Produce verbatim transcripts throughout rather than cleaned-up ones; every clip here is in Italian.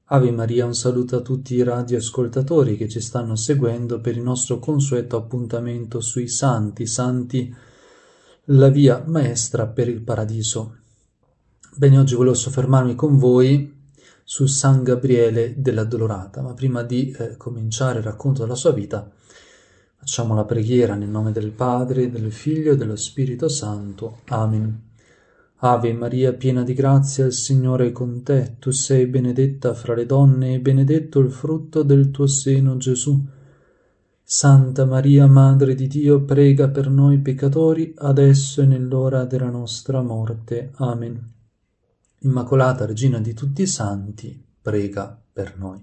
Ave Maria, un saluto a tutti i radioascoltatori che ci stanno seguendo per il nostro consueto appuntamento sui santi, santi, la via maestra per il paradiso. Bene, oggi volevo soffermarmi con voi su San Gabriele dell'Addolorata, ma prima di eh, cominciare il racconto della sua vita, facciamo la preghiera nel nome del Padre, del Figlio e dello Spirito Santo. Amen. Ave Maria, piena di grazia, il Signore è con te. Tu sei benedetta fra le donne e benedetto il frutto del tuo seno, Gesù. Santa Maria, Madre di Dio, prega per noi peccatori, adesso e nell'ora della nostra morte. Amen. Immacolata, Regina di tutti i santi, prega per noi.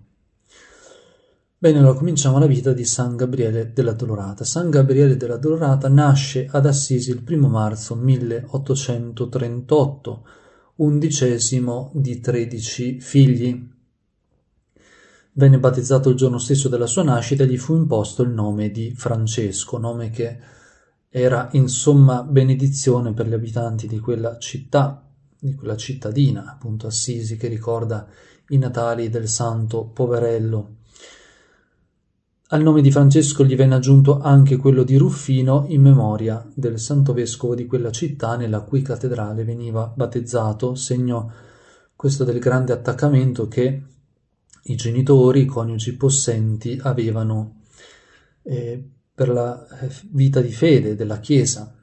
Bene, allora cominciamo la vita di San Gabriele dell'Addolorata. San Gabriele dell'Addolorata nasce ad Assisi il primo marzo milleottocentotrentotto, undicesimo di tredici figli. Venne battezzato il giorno stesso della sua nascita e gli fu imposto il nome di Francesco, nome che era in somma benedizione per gli abitanti di quella città, di quella cittadina, appunto Assisi, che ricorda i natali del santo poverello. Al nome di Francesco gli venne aggiunto anche quello di Ruffino in memoria del santo vescovo di quella città nella cui cattedrale veniva battezzato, segno questo del grande attaccamento che i genitori, i coniugi possenti avevano eh, per la vita di fede della Chiesa.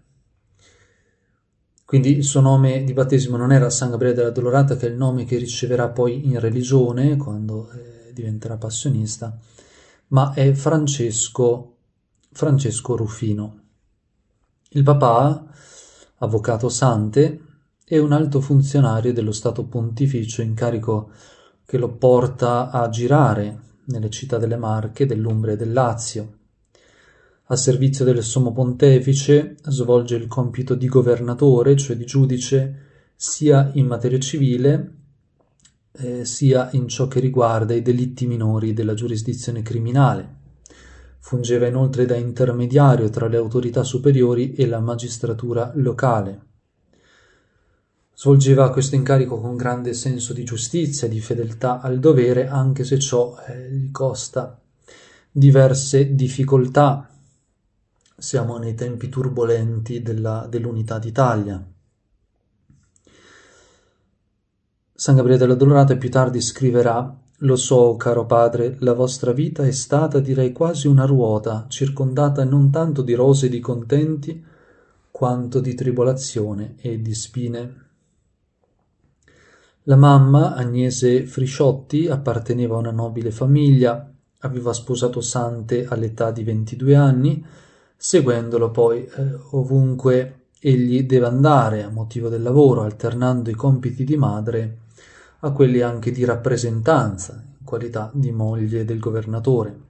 Quindi il suo nome di battesimo non era San Gabriele dell'Addolorata, che è il nome che riceverà poi in religione quando eh, diventerà passionista, ma è Francesco, Francesco Ruffino. Il papà, avvocato Sante, è un alto funzionario dello Stato Pontificio, incarico che lo porta a girare nelle città delle Marche, dell'Umbria e del Lazio. A servizio del Sommo Pontefice svolge il compito di governatore, cioè di giudice, sia in materia civile Eh, sia in ciò che riguarda i delitti minori della giurisdizione criminale. Fungeva inoltre da intermediario tra le autorità superiori e la magistratura locale. Svolgeva questo incarico con grande senso di giustizia e di fedeltà al dovere, anche se ciò eh, gli costa diverse difficoltà. Siamo nei tempi turbolenti della, dell'Unità d'Italia. San Gabriele dell'Addolorata più tardi scriverà: «Lo so, caro padre, la vostra vita è stata, direi, quasi una ruota, circondata non tanto di rose e di contenti, quanto di tribolazione e di spine». La mamma, Agnese Frisciotti, apparteneva a una nobile famiglia, aveva sposato Sante all'età di ventidue anni, seguendolo poi eh, ovunque egli deve andare a motivo del lavoro, alternando i compiti di madre a quelli anche di rappresentanza, in qualità di moglie del governatore.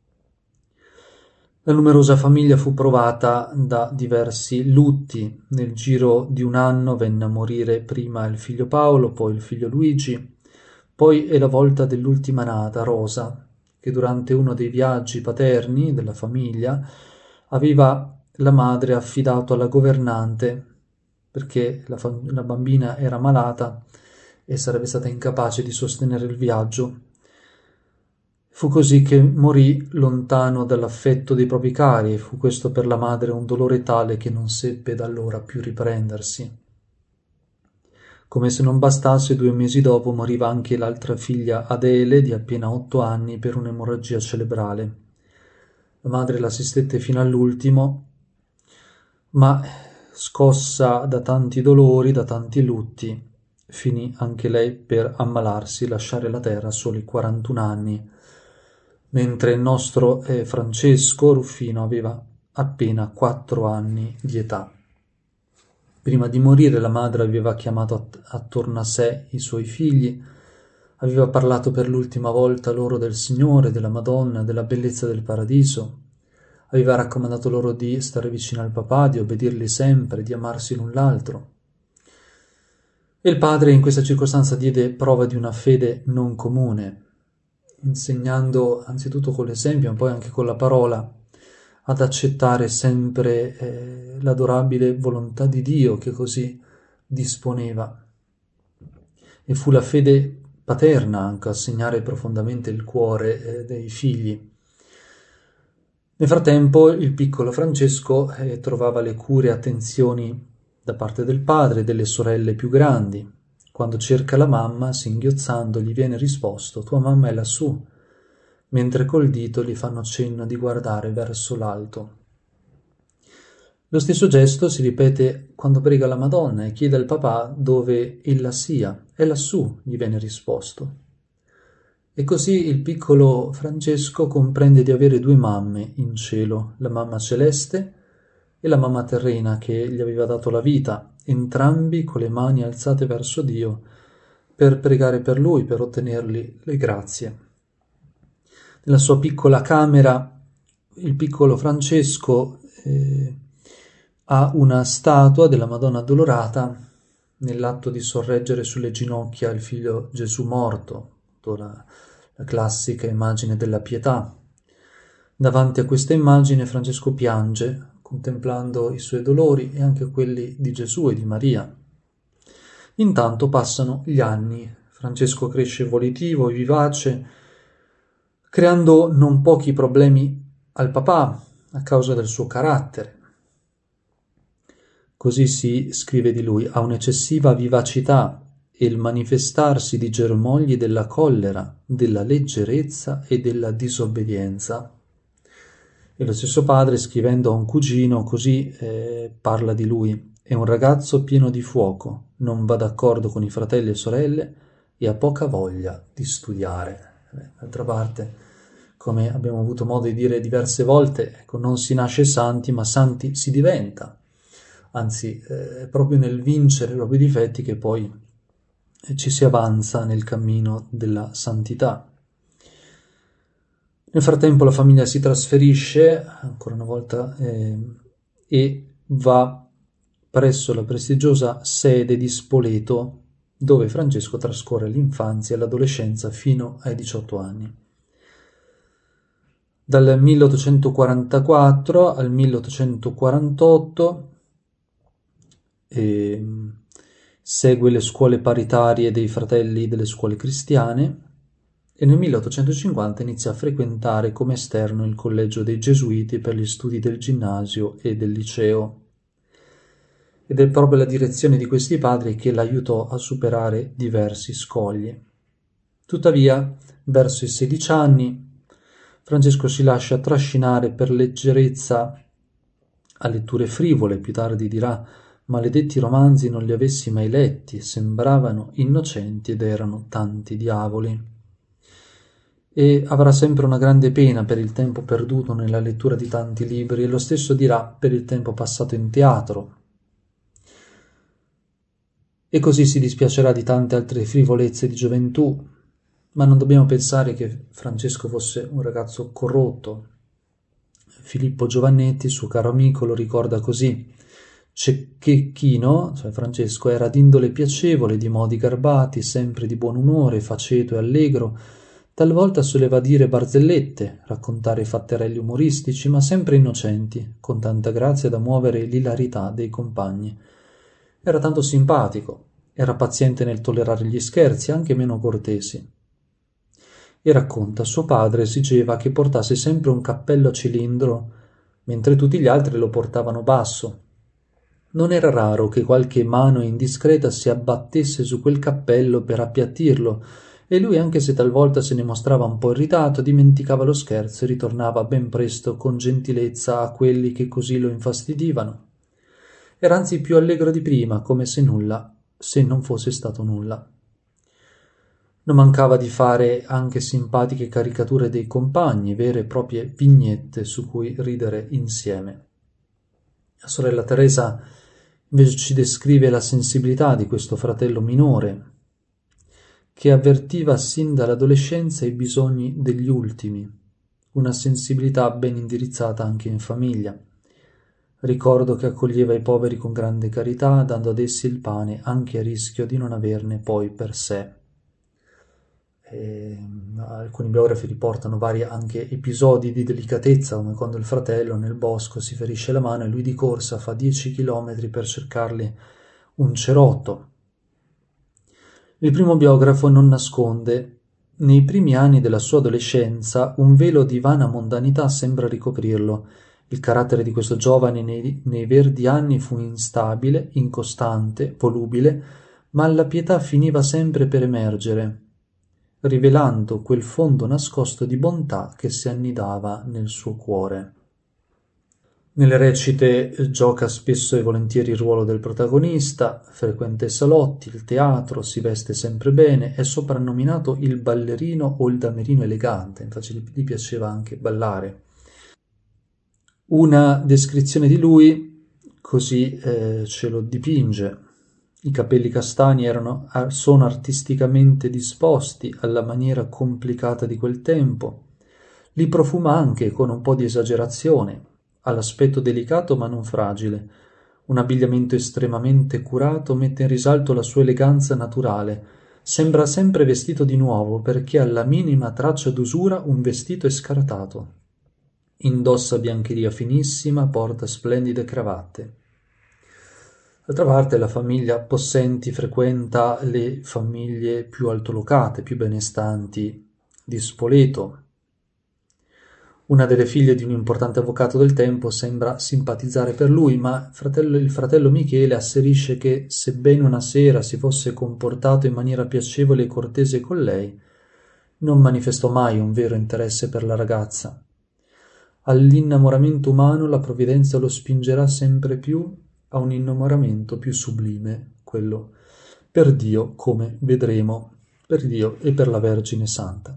La numerosa famiglia fu provata da diversi lutti. Nel giro di un anno venne a morire prima il figlio Paolo, poi il figlio Luigi, poi è la volta dell'ultima nata, Rosa, che durante uno dei viaggi paterni della famiglia aveva la madre affidato alla governante perché la, fam- la bambina era malata e sarebbe stata incapace di sostenere il viaggio. Fu così che morì lontano dall'affetto dei propri cari, e fu questo per la madre un dolore tale che non seppe da allora più riprendersi. Come se non bastasse, due mesi dopo moriva anche l'altra figlia Adele, di appena otto anni, per un'emorragia cerebrale. La madre l'assistette fino all'ultimo, ma scossa da tanti dolori, da tanti lutti, finì anche lei per ammalarsi, lasciare la terra a soli quarantuno anni, mentre il nostro eh, Francesco Ruffino aveva appena quattro anni di età. Prima di morire la madre aveva chiamato att- attorno a sé i suoi figli, aveva parlato per l'ultima volta loro del Signore, della Madonna, della bellezza del paradiso, aveva raccomandato loro di stare vicino al papà, di obbedirli sempre, di amarsi l'un l'altro. E il padre in questa circostanza diede prova di una fede non comune, insegnando anzitutto con l'esempio, ma poi anche con la parola, ad accettare sempre eh, l'adorabile volontà di Dio che così disponeva. E fu la fede paterna anche a segnare profondamente il cuore eh, dei figli. Nel frattempo il piccolo Francesco eh, trovava le cure e attenzioni da parte del padre e delle sorelle più grandi. Quando cerca la mamma, singhiozzando, gli viene risposto: «Tua mamma è lassù», mentre col dito gli fanno cenno di guardare verso l'alto. Lo stesso gesto si ripete quando prega la Madonna e chiede al papà dove ella sia. «È lassù», gli viene risposto. E così il piccolo Francesco comprende di avere due mamme in cielo, la mamma celeste e la mamma terrena che gli aveva dato la vita, entrambi con le mani alzate verso Dio per pregare per lui, per ottenergli le grazie. Nella sua piccola camera il piccolo Francesco eh, ha una statua della Madonna Addolorata nell'atto di sorreggere sulle ginocchia il figlio Gesù morto, la, la classica immagine della pietà. Davanti a questa immagine Francesco piange, contemplando i suoi dolori e anche quelli di Gesù e di Maria. Intanto passano gli anni, Francesco cresce volitivo e vivace, creando non pochi problemi al papà a causa del suo carattere. Così si scrive di lui: ha un'eccessiva vivacità e il manifestarsi di germogli della collera, della leggerezza e della disobbedienza. E lo stesso padre, scrivendo a un cugino, così eh, parla di lui: è un ragazzo pieno di fuoco, non va d'accordo con i fratelli e sorelle e ha poca voglia di studiare. Eh, d'altra parte, come abbiamo avuto modo di dire diverse volte, ecco, non si nasce santi, ma santi si diventa. Anzi, è proprio nel vincere i propri difetti che poi ci si avanza nel cammino della santità. Nel frattempo la famiglia si trasferisce, ancora una volta, eh, e va presso la prestigiosa sede di Spoleto, dove Francesco trascorre l'infanzia e l'adolescenza fino ai diciotto anni. Dal milleottocentoquarantaquattro al milleottocentoquarantotto e segue le scuole paritarie dei fratelli delle scuole cristiane e nel milleottocentocinquanta inizia a frequentare come esterno il collegio dei Gesuiti per gli studi del ginnasio e del liceo. Ed è proprio la direzione di questi padri che l'aiutò a superare diversi scogli. Tuttavia, verso i sedici anni, Francesco si lascia trascinare per leggerezza a letture frivole. Più tardi dirà: maledetti romanzi non li avessi mai letti, sembravano innocenti ed erano tanti diavoli. E avrà sempre una grande pena per il tempo perduto nella lettura di tanti libri, e lo stesso dirà per il tempo passato in teatro. E così si dispiacerà di tante altre frivolezze di gioventù, ma non dobbiamo pensare che Francesco fosse un ragazzo corrotto. Filippo Giovannetti, suo caro amico, lo ricorda così: Cecchino, cioè Francesco, era d'indole piacevole, di modi garbati, sempre di buon umore, faceto e allegro. Talvolta soleva dire barzellette, raccontare fatterelli umoristici, ma sempre innocenti, con tanta grazia da muovere l'ilarità dei compagni. Era tanto simpatico, era paziente nel tollerare gli scherzi, anche meno cortesi. E racconta: suo padre esigeva che portasse sempre un cappello a cilindro, mentre tutti gli altri lo portavano basso. Non era raro che qualche mano indiscreta si abbattesse su quel cappello per appiattirlo, e lui, anche se talvolta se ne mostrava un po' irritato, dimenticava lo scherzo e ritornava ben presto con gentilezza a quelli che così lo infastidivano. Era anzi più allegro di prima, come se nulla, se non fosse stato nulla. Non mancava di fare anche simpatiche caricature dei compagni, vere e proprie vignette su cui ridere insieme. La sorella Teresa invece ci descrive la sensibilità di questo fratello minore, che avvertiva sin dall'adolescenza i bisogni degli ultimi, una sensibilità ben indirizzata anche in famiglia. Ricordo che accoglieva i poveri con grande carità, dando ad essi il pane, anche a rischio di non averne poi per sé. E alcuni biografi riportano vari anche episodi di delicatezza, come quando il fratello nel bosco si ferisce la mano e lui di corsa fa dieci chilometri per cercargli un cerotto. Il primo biografo non nasconde: nei primi anni della sua adolescenza un velo di vana mondanità sembra ricoprirlo. Il carattere di questo giovane nei, nei verdi anni fu instabile, incostante, volubile, ma la pietà finiva sempre per emergere, rivelando quel fondo nascosto di bontà che si annidava nel suo cuore. Nelle recite gioca spesso e volentieri il ruolo del protagonista, frequenta i salotti, il teatro, si veste sempre bene, è soprannominato il ballerino o il damerino elegante, infatti gli piaceva anche ballare. Una descrizione di lui così eh, ce lo dipinge: i capelli castani erano, sono artisticamente disposti alla maniera complicata di quel tempo, li profuma anche con un po' di esagerazione, ha l'aspetto delicato ma non fragile, un abbigliamento estremamente curato mette in risalto la sua eleganza naturale, sembra sempre vestito di nuovo perché alla minima traccia d'usura un vestito è scartato. Indossa biancheria finissima, porta splendide cravatte. D'altra parte la famiglia Possenti frequenta le famiglie più altolocate, più benestanti di Spoleto. Una delle figlie di un importante avvocato del tempo sembra simpatizzare per lui, ma fratello, il fratello Michele asserisce che, sebbene una sera si fosse comportato in maniera piacevole e cortese con lei, non manifestò mai un vero interesse per la ragazza. All'innamoramento umano la provvidenza lo spingerà sempre più a un innamoramento più sublime, quello per Dio, come vedremo, per Dio e per la Vergine Santa.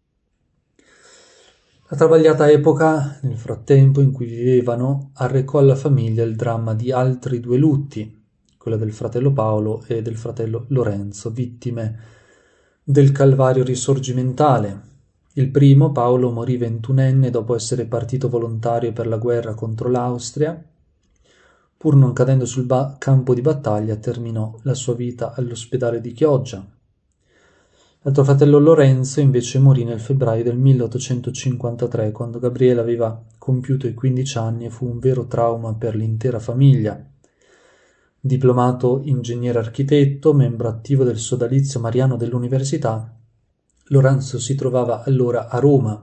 La travagliata epoca, nel frattempo, in cui vivevano, arrecò alla famiglia il dramma di altri due lutti, quello del fratello Paolo e del fratello Lorenzo, vittime del calvario risorgimentale. Il primo, Paolo, morì ventunenne dopo essere partito volontario per la guerra contro l'Austria. Pur non cadendo sul ba- campo di battaglia, terminò la sua vita all'ospedale di Chioggia. L'altro fratello Lorenzo invece morì nel febbraio del milleottocentocinquantatré, quando Gabriele aveva compiuto i quindici anni e fu un vero trauma per l'intera famiglia. Diplomato ingegnere architetto, membro attivo del sodalizio mariano dell'università, Lorenzo si trovava allora a Roma.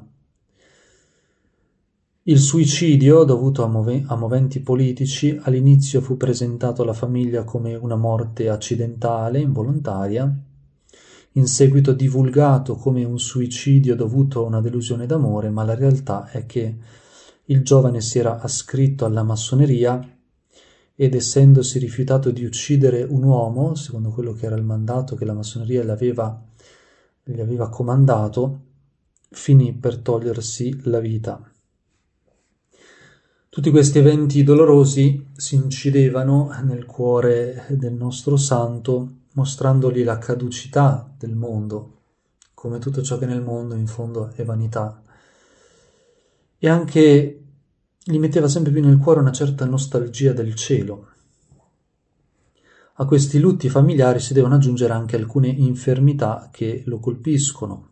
Il suicidio, dovuto a, move- a moventi politici, all'inizio fu presentato alla famiglia come una morte accidentale, involontaria, in seguito divulgato come un suicidio dovuto a una delusione d'amore, ma la realtà è che il giovane si era ascritto alla massoneria ed, essendosi rifiutato di uccidere un uomo, secondo quello che era il mandato che la massoneria gli aveva, gli aveva comandato, finì per togliersi la vita. Tutti questi eventi dolorosi si incidevano nel cuore del nostro santo, mostrandogli la caducità del mondo, come tutto ciò che nel mondo in fondo è vanità, e anche gli metteva sempre più nel cuore una certa nostalgia del cielo. A questi lutti familiari si devono aggiungere anche alcune infermità che lo colpiscono.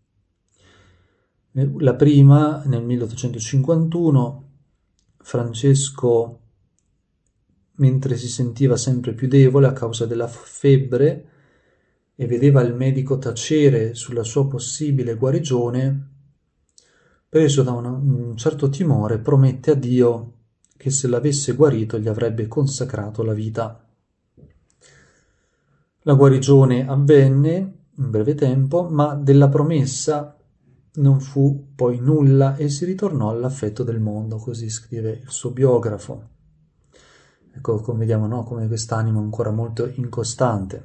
La prima, nel milleottocentocinquantuno, Francesco, mentre si sentiva sempre più debole a causa della febbre e vedeva il medico tacere sulla sua possibile guarigione, preso da una, un certo timore, promette a Dio che se l'avesse guarito gli avrebbe consacrato la vita. La guarigione avvenne in breve tempo, ma della promessa non fu poi nulla e si ritornò all'affetto del mondo, così scrive il suo biografo. Ecco, come vediamo, no? Come quest'animo è ancora molto incostante.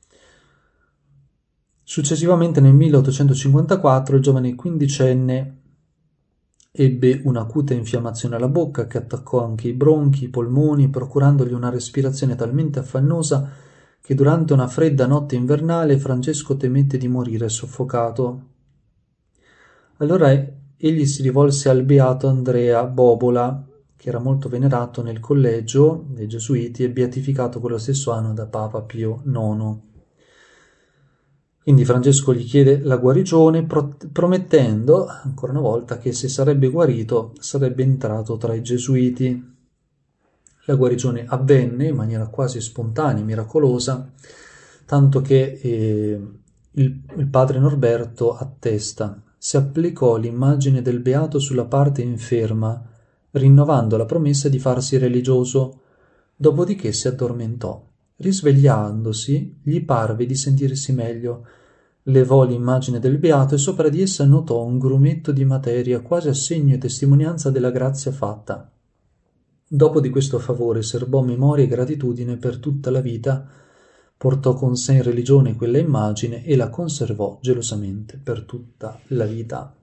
Successivamente, nel milleottocentocinquantaquattro, il giovane quindicenne ebbe un'acuta infiammazione alla bocca che attaccò anche i bronchi, i polmoni, procurandogli una respirazione talmente affannosa che durante una fredda notte invernale Francesco temette di morire soffocato. Allora egli si rivolse al beato Andrea Bobola, che era molto venerato nel collegio dei Gesuiti e beatificato quello stesso anno da Papa Pio nono. Quindi Francesco gli chiede la guarigione, pro- promettendo ancora una volta che se sarebbe guarito sarebbe entrato tra i Gesuiti. La guarigione avvenne in maniera quasi spontanea e miracolosa. tanto che eh, il, il padre Norberto attesta: si applicò l'immagine del beato sulla parte inferma, rinnovando la promessa di farsi religioso, dopodiché si addormentò. Risvegliandosi, gli parve di sentirsi meglio. Levò l'immagine del beato e sopra di essa notò un grumetto di materia, quasi a segno e testimonianza della grazia fatta. Dopo di questo favore serbò memoria e gratitudine per tutta la vita, portò con sé in religione quella immagine e la conservò gelosamente per tutta la vita.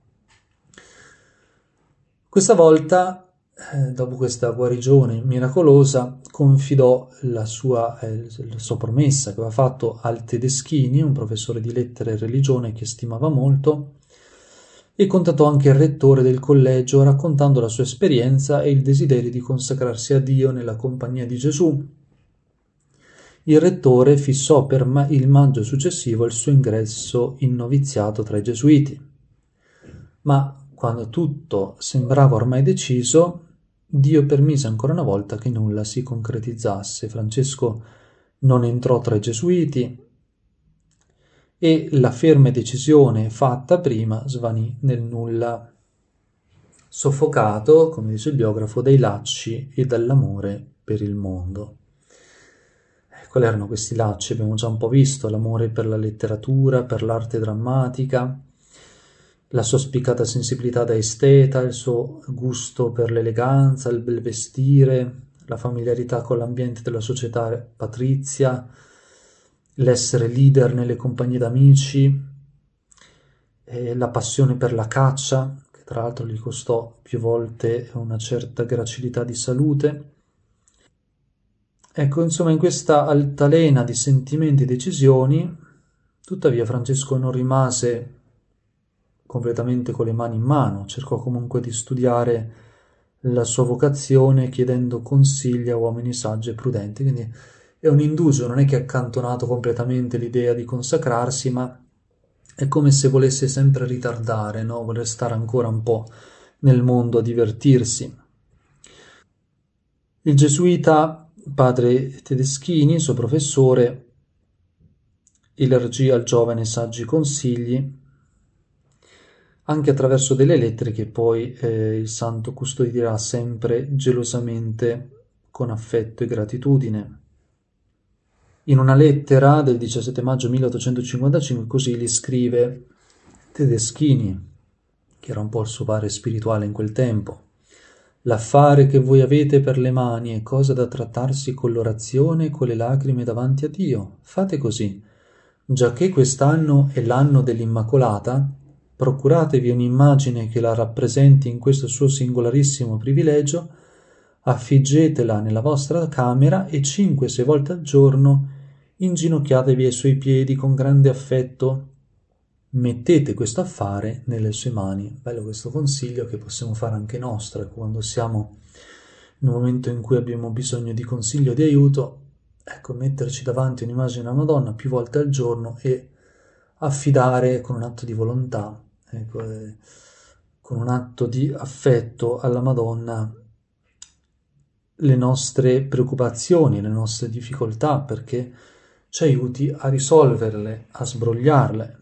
Questa volta, eh, dopo questa guarigione miracolosa, confidò la sua, eh, la sua promessa che aveva fatto al Tedeschini, un professore di lettere e religione che stimava molto, e contattò anche il rettore del collegio raccontando la sua esperienza e il desiderio di consacrarsi a Dio nella compagnia di Gesù. Il rettore fissò per ma- il maggio successivo il suo ingresso in noviziato tra i gesuiti. Ma quando tutto sembrava ormai deciso, Dio permise ancora una volta che nulla si concretizzasse. Francesco non entrò tra i gesuiti e la ferma decisione fatta prima svanì nel nulla, soffocato, come dice il biografo, dai lacci e dall'amore per il mondo. Quali erano questi lacci? Abbiamo già un po' visto: l'amore per la letteratura, per l'arte drammatica, la sua spiccata sensibilità da esteta, il suo gusto per l'eleganza, il bel vestire, la familiarità con l'ambiente della società patrizia, l'essere leader nelle compagnie d'amici, e la passione per la caccia, che tra l'altro gli costò più volte una certa gracilità di salute. Ecco, insomma, in questa altalena di sentimenti e decisioni, tuttavia Francesco non rimase completamente con le mani in mano, cercò comunque di studiare la sua vocazione chiedendo consigli a uomini saggi e prudenti, quindi è un indugio, non è che ha accantonato completamente l'idea di consacrarsi, ma è come se volesse sempre ritardare, no? Voler stare ancora un po' nel mondo a divertirsi. Il gesuita padre Tedeschini, suo professore, elargì al giovane saggi consigli, anche attraverso delle lettere che poi eh, il santo custodirà sempre gelosamente con affetto e gratitudine. In una lettera del diciassette maggio milleottocentocinquantacinque così gli scrive Tedeschini, che era un po' il suo padre spirituale in quel tempo: l'affare che voi avete per le mani è cosa da trattarsi con l'orazione e con le lacrime davanti a Dio. Fate così, giacché quest'anno è l'anno dell'Immacolata, procuratevi un'immagine che la rappresenti in questo suo singolarissimo privilegio, affiggetela nella vostra camera e cinque sei volte al giorno inginocchiatevi ai suoi piedi con grande affetto. Mettete questo affare nelle sue mani. Bello questo consiglio che possiamo fare anche nostro quando siamo in un momento in cui abbiamo bisogno di consiglio, di aiuto. Ecco, metterci davanti un'immagine della Madonna più volte al giorno e affidare con un atto di volontà, ecco, eh, con un atto di affetto alla Madonna le nostre preoccupazioni, le nostre difficoltà, perché ci aiuti a risolverle, a sbrogliarle.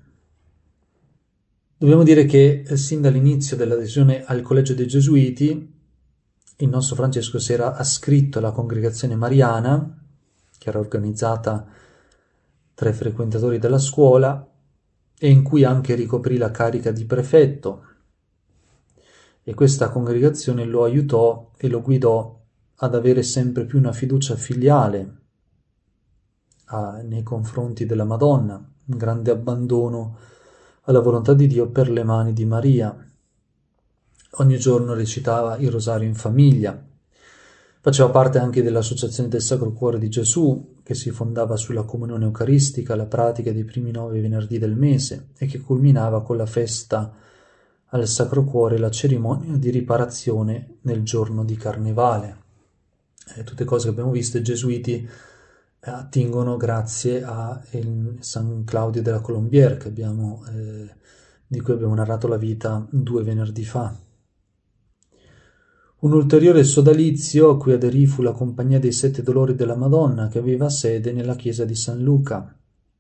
Dobbiamo dire che eh, sin dall'inizio dell'adesione al Collegio dei Gesuiti il nostro Francesco si era ascritto alla congregazione mariana, che era organizzata tra i frequentatori della scuola e in cui anche ricoprì la carica di prefetto, e questa congregazione lo aiutò e lo guidò ad avere sempre più una fiducia filiale a, nei confronti della Madonna, un grande abbandono alla volontà di Dio per le mani di Maria. Ogni giorno recitava il rosario in famiglia. Faceva parte anche dell'Associazione del Sacro Cuore di Gesù, che si fondava sulla comunione eucaristica, la pratica dei primi nove venerdì del mese, e che culminava con la festa al Sacro Cuore, la cerimonia di riparazione nel giorno di Carnevale. Eh, tutte cose che abbiamo visto, i gesuiti eh, attingono grazie a il San Claudio della Colombière, che abbiamo, eh, di cui abbiamo narrato la vita due venerdì fa. Un ulteriore sodalizio a cui aderì fu la Compagnia dei Sette Dolori della Madonna, che aveva sede nella chiesa di San Luca.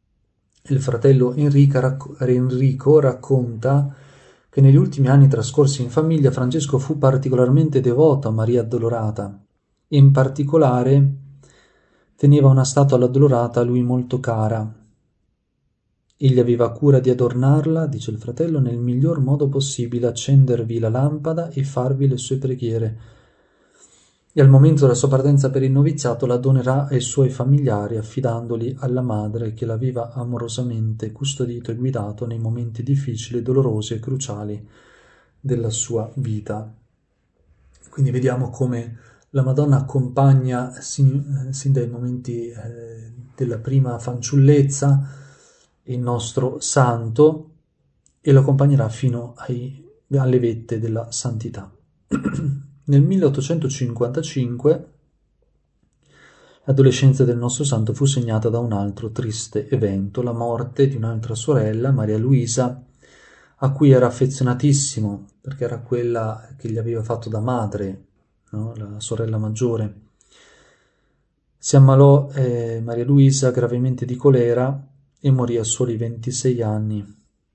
Il fratello Enrico, Enrico racconta che negli ultimi anni trascorsi in famiglia Francesco fu particolarmente devoto a Maria Addolorata e in particolare teneva una statua all'Addolorata a lui molto cara. Egli aveva cura di adornarla, dice il fratello, nel miglior modo possibile, accendervi la lampada e farvi le sue preghiere. E al momento della sua partenza per il noviziato la donerà ai suoi familiari, affidandoli alla madre che l'aveva amorosamente custodito e guidato nei momenti difficili, dolorosi e cruciali della sua vita. Quindi vediamo come la Madonna accompagna sin, sin dai momenti eh, della prima fanciullezza il nostro santo e lo accompagnerà fino ai, alle vette della santità. Nel milleottocentocinquantacinque l'adolescenza del nostro santo fu segnata da un altro triste evento, la morte di un'altra sorella, Maria Luisa, a cui era affezionatissimo, perché era quella che gli aveva fatto da madre, no? La sorella maggiore. Si ammalò eh, Maria Luisa gravemente di colera e morì a soli ventisei anni.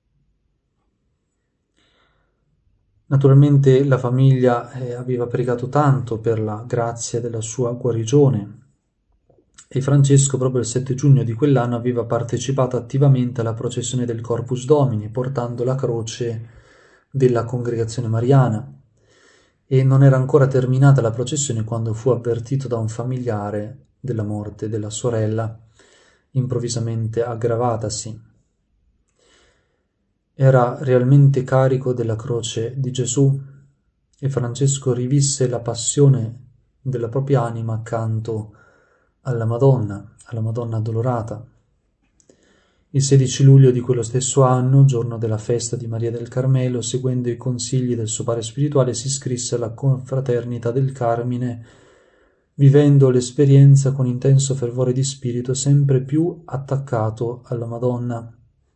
Naturalmente la famiglia eh, aveva pregato tanto per la grazia della sua guarigione e Francesco proprio il sette giugno di quell'anno aveva partecipato attivamente alla processione del Corpus Domini, portando la croce della congregazione mariana, e non era ancora terminata la processione quando fu avvertito da un familiare della morte della sorella, improvvisamente aggravatasi. Era realmente carico della croce di Gesù e Francesco rivisse la passione della propria anima accanto alla Madonna, alla Madonna Addolorata. Il sedici luglio di quello stesso anno, giorno della festa di Maria del Carmelo, seguendo i consigli del suo padre spirituale, si iscrisse alla confraternita del Carmine, vivendo l'esperienza con intenso fervore di spirito, sempre più attaccato alla Madonna.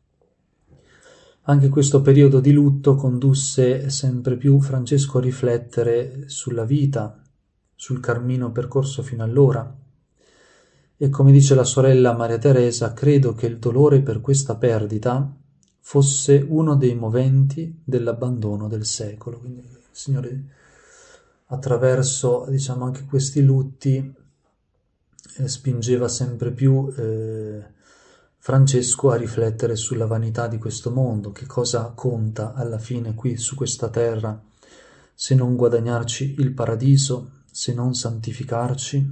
Anche questo periodo di lutto condusse sempre più Francesco a riflettere sulla vita, sul cammino percorso fino allora. E come dice la sorella Maria Teresa, credo che il dolore per questa perdita fosse uno dei moventi dell'abbandono del secolo. Quindi il Signore, attraverso diciamo anche questi lutti, eh, spingeva sempre più eh, Francesco a riflettere sulla vanità di questo mondo, che cosa conta alla fine qui su questa terra, se non guadagnarci il paradiso, se non santificarci.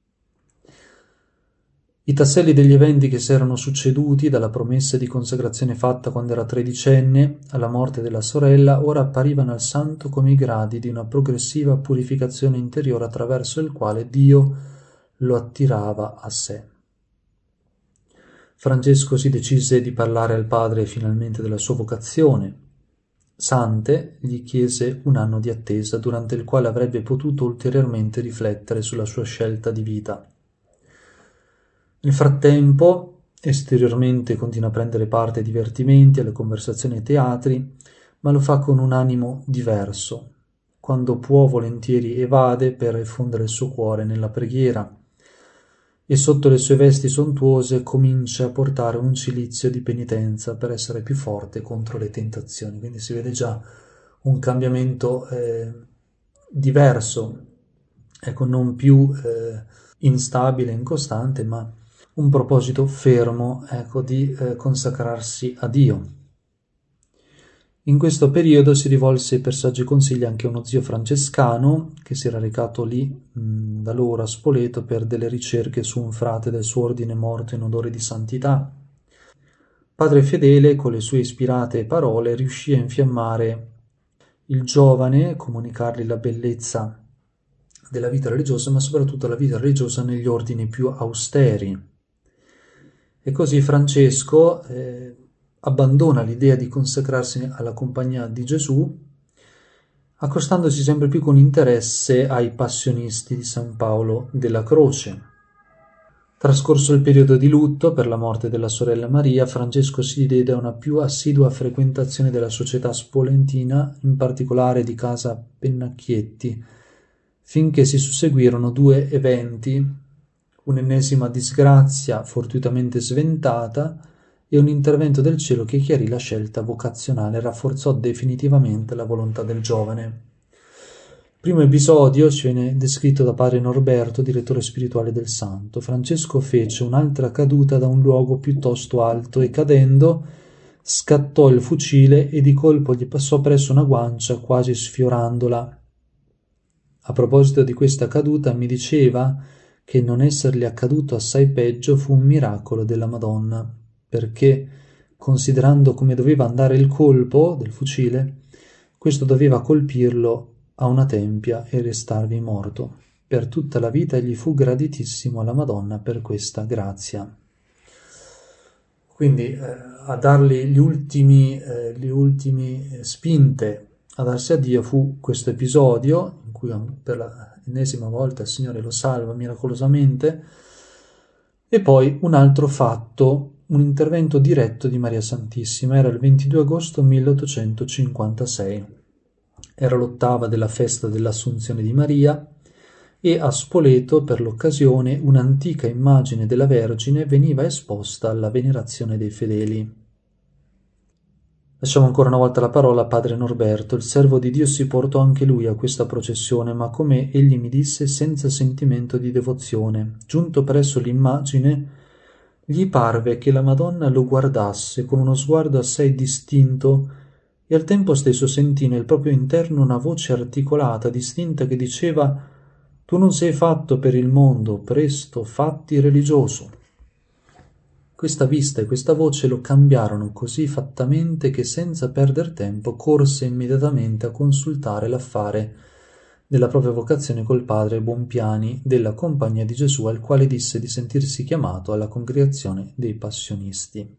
I tasselli degli eventi che si erano succeduti, dalla promessa di consacrazione fatta quando era tredicenne alla morte della sorella, ora apparivano al santo come i gradi di una progressiva purificazione interiore attraverso il quale Dio lo attirava a sé. Francesco si decise di parlare al padre finalmente della sua vocazione. Sante gli chiese un anno di attesa, durante il quale avrebbe potuto ulteriormente riflettere sulla sua scelta di vita. Nel frattempo, esteriormente continua a prendere parte ai divertimenti, alle conversazioni ai teatri, ma lo fa con un animo diverso. Quando può, volentieri evade per effondere il suo cuore nella preghiera, e sotto le sue vesti sontuose comincia a portare un cilizio di penitenza per essere più forte contro le tentazioni. Quindi si vede già un cambiamento eh, diverso, ecco, non più eh, instabile, incostante, ma un proposito fermo, ecco, di eh, consacrarsi a Dio. In questo periodo si rivolse per saggi consigli anche a uno zio francescano che si era recato lì mh, da loro a Spoleto per delle ricerche su un frate del suo ordine morto in odore di santità. Padre fedele, con le sue ispirate parole, riuscì a infiammare il giovane, comunicargli la bellezza della vita religiosa, ma soprattutto la vita religiosa negli ordini più austeri. E così Francesco eh, abbandona l'idea di consacrarsi alla compagnia di Gesù, accostandosi sempre più con interesse ai passionisti di San Paolo della Croce. Trascorso il periodo di lutto per la morte della sorella Maria, Francesco si diede a una più assidua frequentazione della società spolentina, in particolare di casa Pennacchietti, finché si susseguirono due eventi, un'ennesima disgrazia fortuitamente sventata e un intervento del cielo che chiarì la scelta vocazionale e rafforzò definitivamente la volontà del giovane. Il primo episodio ci viene descritto da padre Norberto, direttore spirituale del santo. Francesco fece un'altra caduta da un luogo piuttosto alto e cadendo scattò il fucile e di colpo gli passò presso una guancia quasi sfiorandola. A proposito di questa caduta mi diceva che non essergli accaduto assai peggio fu un miracolo della Madonna, perché, considerando come doveva andare il colpo del fucile, questo doveva colpirlo a una tempia e restarvi morto. Per tutta la vita gli fu graditissimo alla Madonna per questa grazia. Quindi eh, a dargli gli ultimi, eh, le ultime spinte a darsi a Dio fu questo episodio in cui per l'ennesima volta il Signore lo salva miracolosamente, e poi un altro fatto, un intervento diretto di Maria Santissima. Era il ventidue agosto milleottocentocinquantasei. Era l'ottava della festa dell'Assunzione di Maria e a Spoleto, per l'occasione, un'antica immagine della Vergine veniva esposta alla venerazione dei fedeli. Lasciamo ancora una volta la parola a padre Norberto. Il servo di Dio si portò anche lui a questa processione, ma come egli mi disse, senza sentimento di devozione. Giunto presso l'immagine, gli parve che la Madonna lo guardasse con uno sguardo assai distinto e al tempo stesso sentì nel proprio interno una voce articolata, distinta, che diceva: «Tu non sei fatto per il mondo, presto fatti religioso». Questa vista e questa voce lo cambiarono così fattamente che senza perder tempo corse immediatamente a consultare l'affare della propria vocazione col padre Bompiani della Compagnia di Gesù, al quale disse di sentirsi chiamato alla congregazione dei passionisti.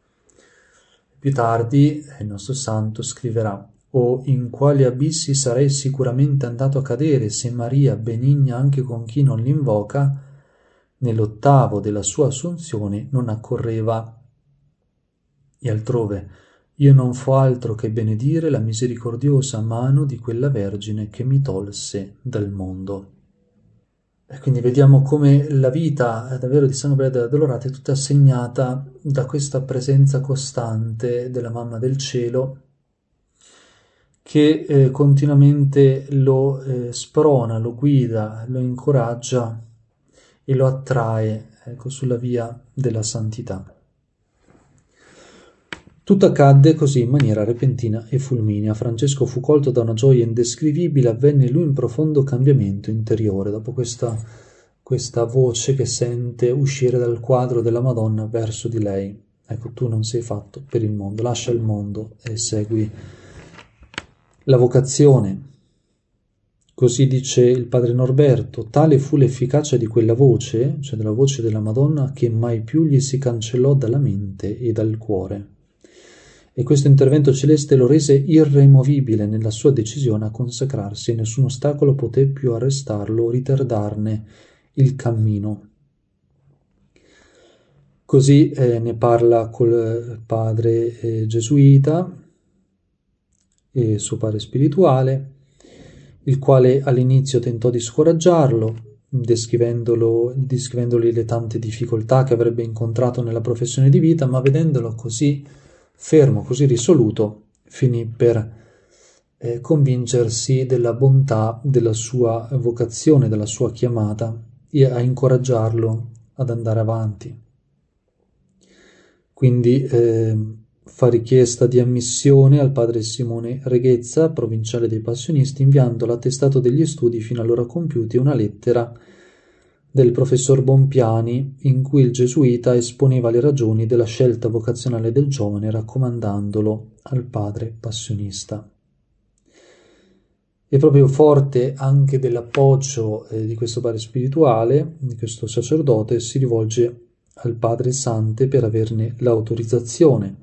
Più tardi il nostro santo scriverà: «O in quali abissi sarei sicuramente andato a cadere se Maria, benigna anche con chi non l'invoca, nell'ottavo della sua assunzione non accorreva». E altrove: «Io non fo altro che benedire la misericordiosa mano di quella Vergine che mi tolse dal mondo». E quindi vediamo come la vita davvero di Santa Maria della Dolorata è tutta segnata da questa presenza costante della Mamma del Cielo, che eh, continuamente lo eh, sprona, lo guida, lo incoraggia e lo attrae, ecco, sulla via della santità. Tutto accadde così in maniera repentina e fulminea. Francesco fu colto da una gioia indescrivibile, avvenne in lui un profondo cambiamento interiore dopo questa, questa voce che sente uscire dal quadro della Madonna verso di lei. Ecco, tu non sei fatto per il mondo, lascia il mondo e segui la vocazione. Così dice il padre Norberto: tale fu l'efficacia di quella voce, cioè della voce della Madonna, che mai più gli si cancellò dalla mente e dal cuore. E questo intervento celeste lo rese irremovibile nella sua decisione a consacrarsi, e nessun ostacolo poté più arrestarlo o ritardarne il cammino. Così eh, ne parla col padre eh, gesuita e suo padre spirituale, il quale all'inizio tentò di scoraggiarlo, descrivendolo, descrivendogli le tante difficoltà che avrebbe incontrato nella professione di vita, ma vedendolo così fermo, così risoluto, finì per eh, convincersi della bontà della sua vocazione, della sua chiamata, e a incoraggiarlo ad andare avanti. Quindi eh, fa richiesta di ammissione al padre Simone Reghezza, provinciale dei Passionisti, inviando l'attestato degli studi fino allora compiuti e una lettera del professor Bompiani in cui il gesuita esponeva le ragioni della scelta vocazionale del giovane, raccomandandolo al padre passionista. È proprio forte anche dell'appoggio eh, di questo padre spirituale, di questo sacerdote, si rivolge al padre Sante per averne l'autorizzazione.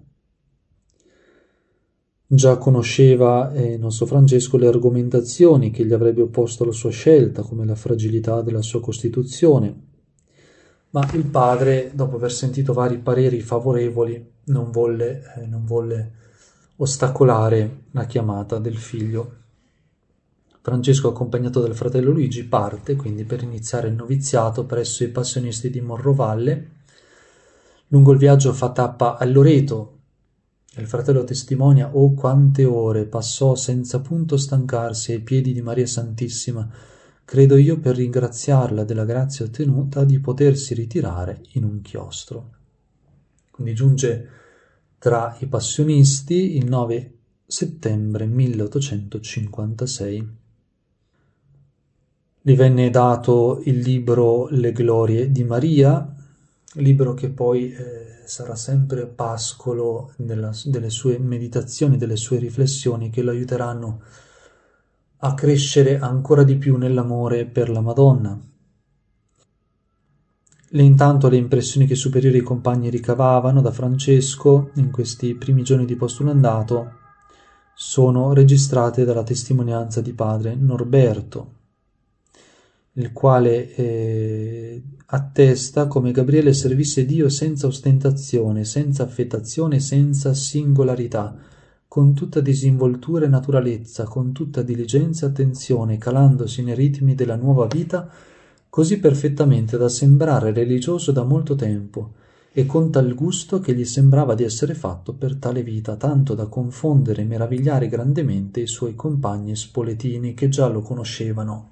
Già conosceva eh, il nostro Francesco le argomentazioni che gli avrebbe opposto alla sua scelta, come la fragilità della sua costituzione, ma il padre, dopo aver sentito vari pareri favorevoli, non volle, eh, non volle ostacolare la chiamata del figlio. Francesco, accompagnato dal fratello Luigi, parte quindi per iniziare il noviziato presso i passionisti di Morrovalle. Lungo il viaggio fa tappa a Loreto. Il fratello testimonia: «Oh, quante ore passò senza punto stancarsi ai piedi di Maria Santissima, credo io per ringraziarla della grazia ottenuta di potersi ritirare in un chiostro». Quindi giunge tra i passionisti il nove settembre milleottocentocinquantasei. Gli venne dato il libro Le Glorie di Maria, libro che poi eh, sarà sempre pascolo della, delle sue meditazioni, delle sue riflessioni, che lo aiuteranno a crescere ancora di più nell'amore per la Madonna. Le, intanto le impressioni che i superiori compagni ricavavano da Francesco in questi primi giorni di postulandato sono registrate dalla testimonianza di padre Norberto, il quale eh, attesta come Gabriele servisse Dio senza ostentazione, senza affettazione, senza singolarità, con tutta disinvoltura e naturalezza, con tutta diligenza e attenzione, calandosi nei ritmi della nuova vita così perfettamente da sembrare religioso da molto tempo, e con tal gusto che gli sembrava di essere fatto per tale vita, tanto da confondere e meravigliare grandemente i suoi compagni spoletini che già lo conoscevano.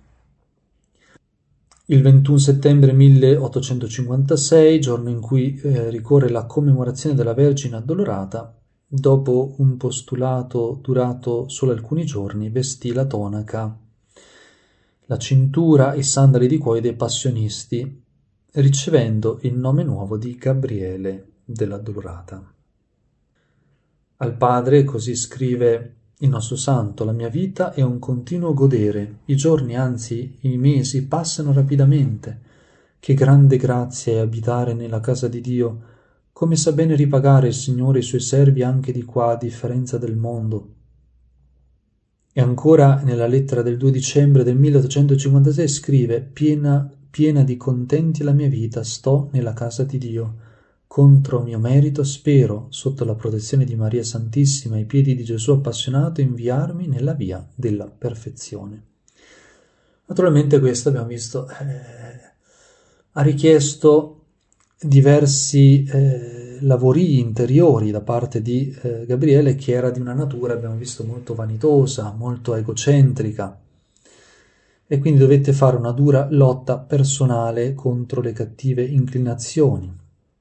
Il ventuno settembre milleottocentocinquantasei, giorno in cui eh, ricorre la commemorazione della Vergine Addolorata, dopo un postulato durato solo alcuni giorni, vestì la tonaca, la cintura e i sandali di cuoio dei passionisti, ricevendo il nome nuovo di Gabriele dell'Addolorata. Al padre così scrive il nostro santo: «La mia vita è un continuo godere, i giorni, anzi i mesi, passano rapidamente. Che grande grazia è abitare nella casa di Dio, come sa bene ripagare il Signore i suoi servi anche di qua, a differenza del mondo». E ancora nella lettera del due dicembre del milleottocentocinquantasei scrive: piena, piena di contenti la mia vita, sto nella casa di Dio. Contro mio merito spero, sotto la protezione di Maria Santissima ai piedi di Gesù appassionato, inviarmi nella via della perfezione. Naturalmente questo, abbiamo visto, eh, ha richiesto diversi eh, lavori interiori da parte di eh, Gabriele, che era di una natura, abbiamo visto, molto vanitosa, molto egocentrica, e quindi dovette fare una dura lotta personale contro le cattive inclinazioni.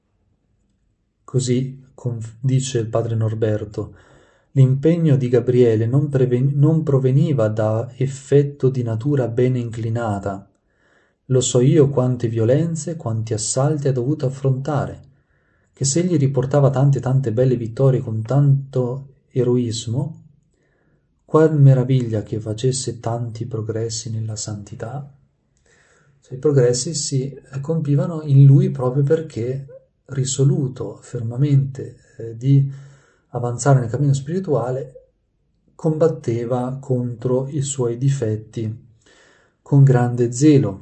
Così dice il padre Norberto: l'impegno di Gabriele non, preven- non proveniva da effetto di natura bene inclinata. Lo so io quante violenze, quanti assalti ha dovuto affrontare, che se egli riportava tante tante belle vittorie con tanto eroismo, qual meraviglia che facesse tanti progressi nella santità. Cioè, i progressi si compivano in lui proprio perché, risoluto fermamente eh, di avanzare nel cammino spirituale, combatteva contro i suoi difetti con grande zelo.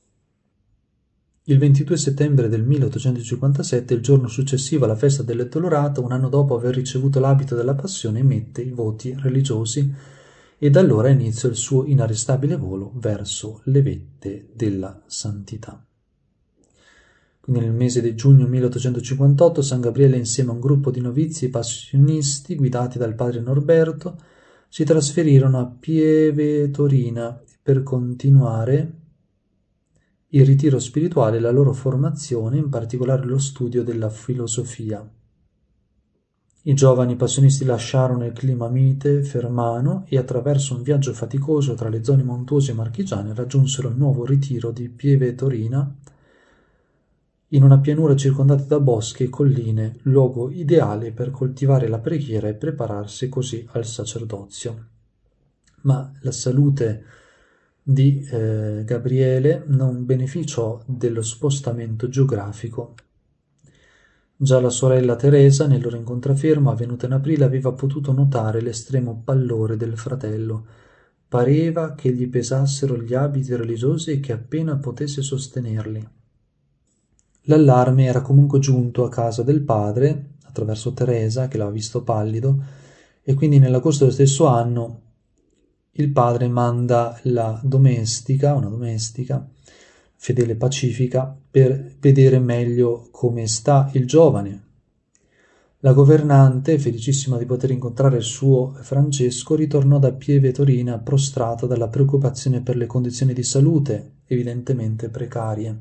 Il ventidue settembre del milleottocentocinquantasette, il giorno successivo alla festa dell'Addolorata, un anno dopo aver ricevuto l'abito della Passione, emette i voti religiosi e da allora inizia il suo inarrestabile volo verso le vette della santità. Quindi nel mese di giugno milleottocentocinquantotto San Gabriele, insieme a un gruppo di novizi passionisti guidati dal padre Norberto, si trasferirono a Pieve Torina per continuare il ritiro spirituale e la loro formazione, in particolare lo studio della filosofia. I giovani passionisti lasciarono il clima mite fermano e, attraverso un viaggio faticoso tra le zone montuose e marchigiane, raggiunsero il nuovo ritiro di Pieve Torina, in una pianura circondata da boschi e colline, luogo ideale per coltivare la preghiera e prepararsi così al sacerdozio. Ma la salute di eh, Gabriele non beneficiò dello spostamento geografico. Già la sorella Teresa, nel loro incontrafermo avvenuto in aprile, aveva potuto notare l'estremo pallore del fratello. Pareva che gli pesassero gli abiti religiosi e che appena potesse sostenerli. L'allarme era comunque giunto a casa del padre, attraverso Teresa, che l'aveva visto pallido, e quindi nell'agosto dello stesso anno il padre manda la domestica, una domestica, fedele e pacifica, per vedere meglio come sta il giovane. La governante, felicissima di poter incontrare il suo Francesco, ritornò da Pieve Torina prostrata dalla preoccupazione per le condizioni di salute, evidentemente precarie.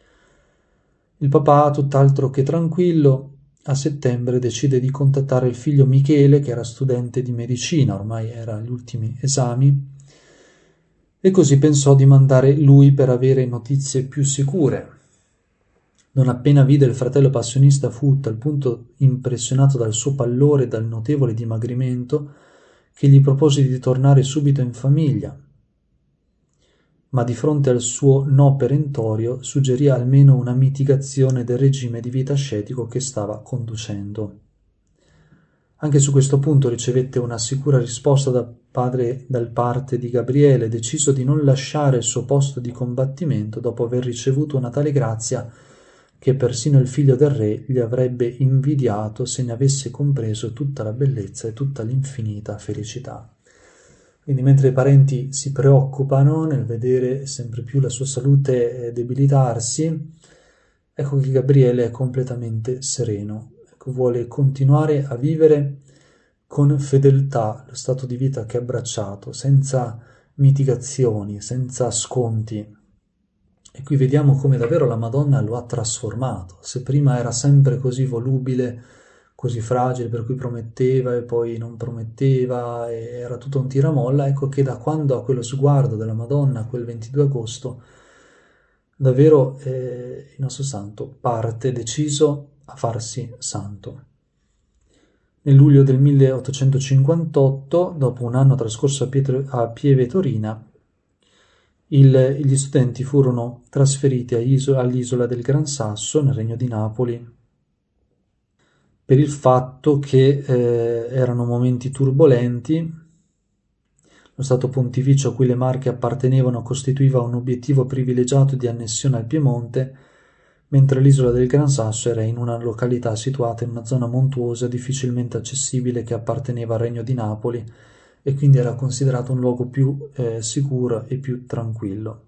Il papà, tutt'altro che tranquillo, a settembre decide di contattare il figlio Michele, che era studente di medicina, ormai era agli ultimi esami, e così pensò di mandare lui per avere notizie più sicure. Non appena vide il fratello passionista fu tal punto impressionato dal suo pallore e dal notevole dimagrimento che gli propose di tornare subito in famiglia, ma di fronte al suo no perentorio suggerì almeno una mitigazione del regime di vita ascetico che stava conducendo. Anche su questo punto ricevette una sicura risposta da padre, dal parte di Gabriele, deciso di non lasciare il suo posto di combattimento dopo aver ricevuto una tale grazia che persino il figlio del re gli avrebbe invidiato se ne avesse compreso tutta la bellezza e tutta l'infinita felicità. Quindi mentre i parenti si preoccupano nel vedere sempre più la sua salute debilitarsi, ecco che Gabriele è completamente sereno, ecco, vuole continuare a vivere con fedeltà lo stato di vita che ha abbracciato, senza mitigazioni, senza sconti. E qui vediamo come davvero la Madonna lo ha trasformato. Se prima era sempre così volubile, così fragile, per cui prometteva e poi non prometteva, e era tutto un tiramolla, ecco che da quando ha quello sguardo della Madonna, quel ventidue agosto, davvero eh, il nostro santo parte deciso a farsi santo. Nel luglio del milleottocentocinquantotto, dopo un anno trascorso a, Pietro, a Pieve Torina, Il, gli studenti furono trasferiti all'isola del Gran Sasso, nel Regno di Napoli, per il fatto che eh, erano momenti turbolenti. Lo Stato Pontificio a cui le Marche appartenevano costituiva un obiettivo privilegiato di annessione al Piemonte, mentre l'isola del Gran Sasso era in una località situata in una zona montuosa difficilmente accessibile che apparteneva al Regno di Napoli, e quindi era considerato un luogo più eh, sicuro e più tranquillo.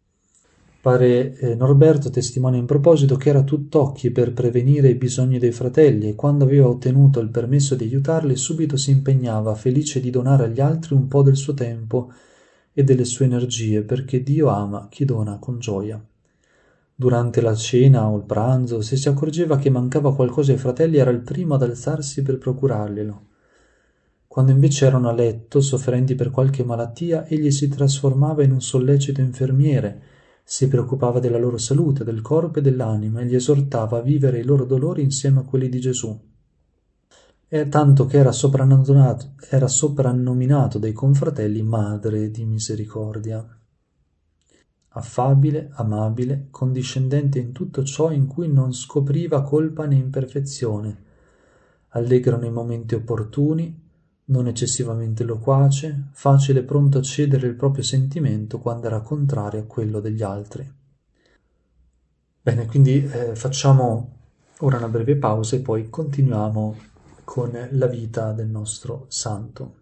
Padre eh, Norberto testimonia in proposito che era tutt'occhi per prevenire i bisogni dei fratelli e quando aveva ottenuto il permesso di aiutarli subito si impegnava, felice di donare agli altri un po' del suo tempo e delle sue energie, perché Dio ama chi dona con gioia. Durante la cena o il pranzo, se si accorgeva che mancava qualcosa ai fratelli, era il primo ad alzarsi per procurarglielo. Quando invece erano a letto, sofferenti per qualche malattia, egli si trasformava in un sollecito infermiere, si preoccupava della loro salute, del corpo e dell'anima e li esortava a vivere i loro dolori insieme a quelli di Gesù. E tanto che era soprannominato, era soprannominato dai confratelli Madre di Misericordia. Affabile, amabile, condiscendente in tutto ciò in cui non scopriva colpa né imperfezione, allegro nei momenti opportuni, non eccessivamente loquace, facile e pronto a cedere il proprio sentimento quando era contrario a quello degli altri. Bene, quindi eh, facciamo ora una breve pausa e poi continuiamo con la vita del nostro santo.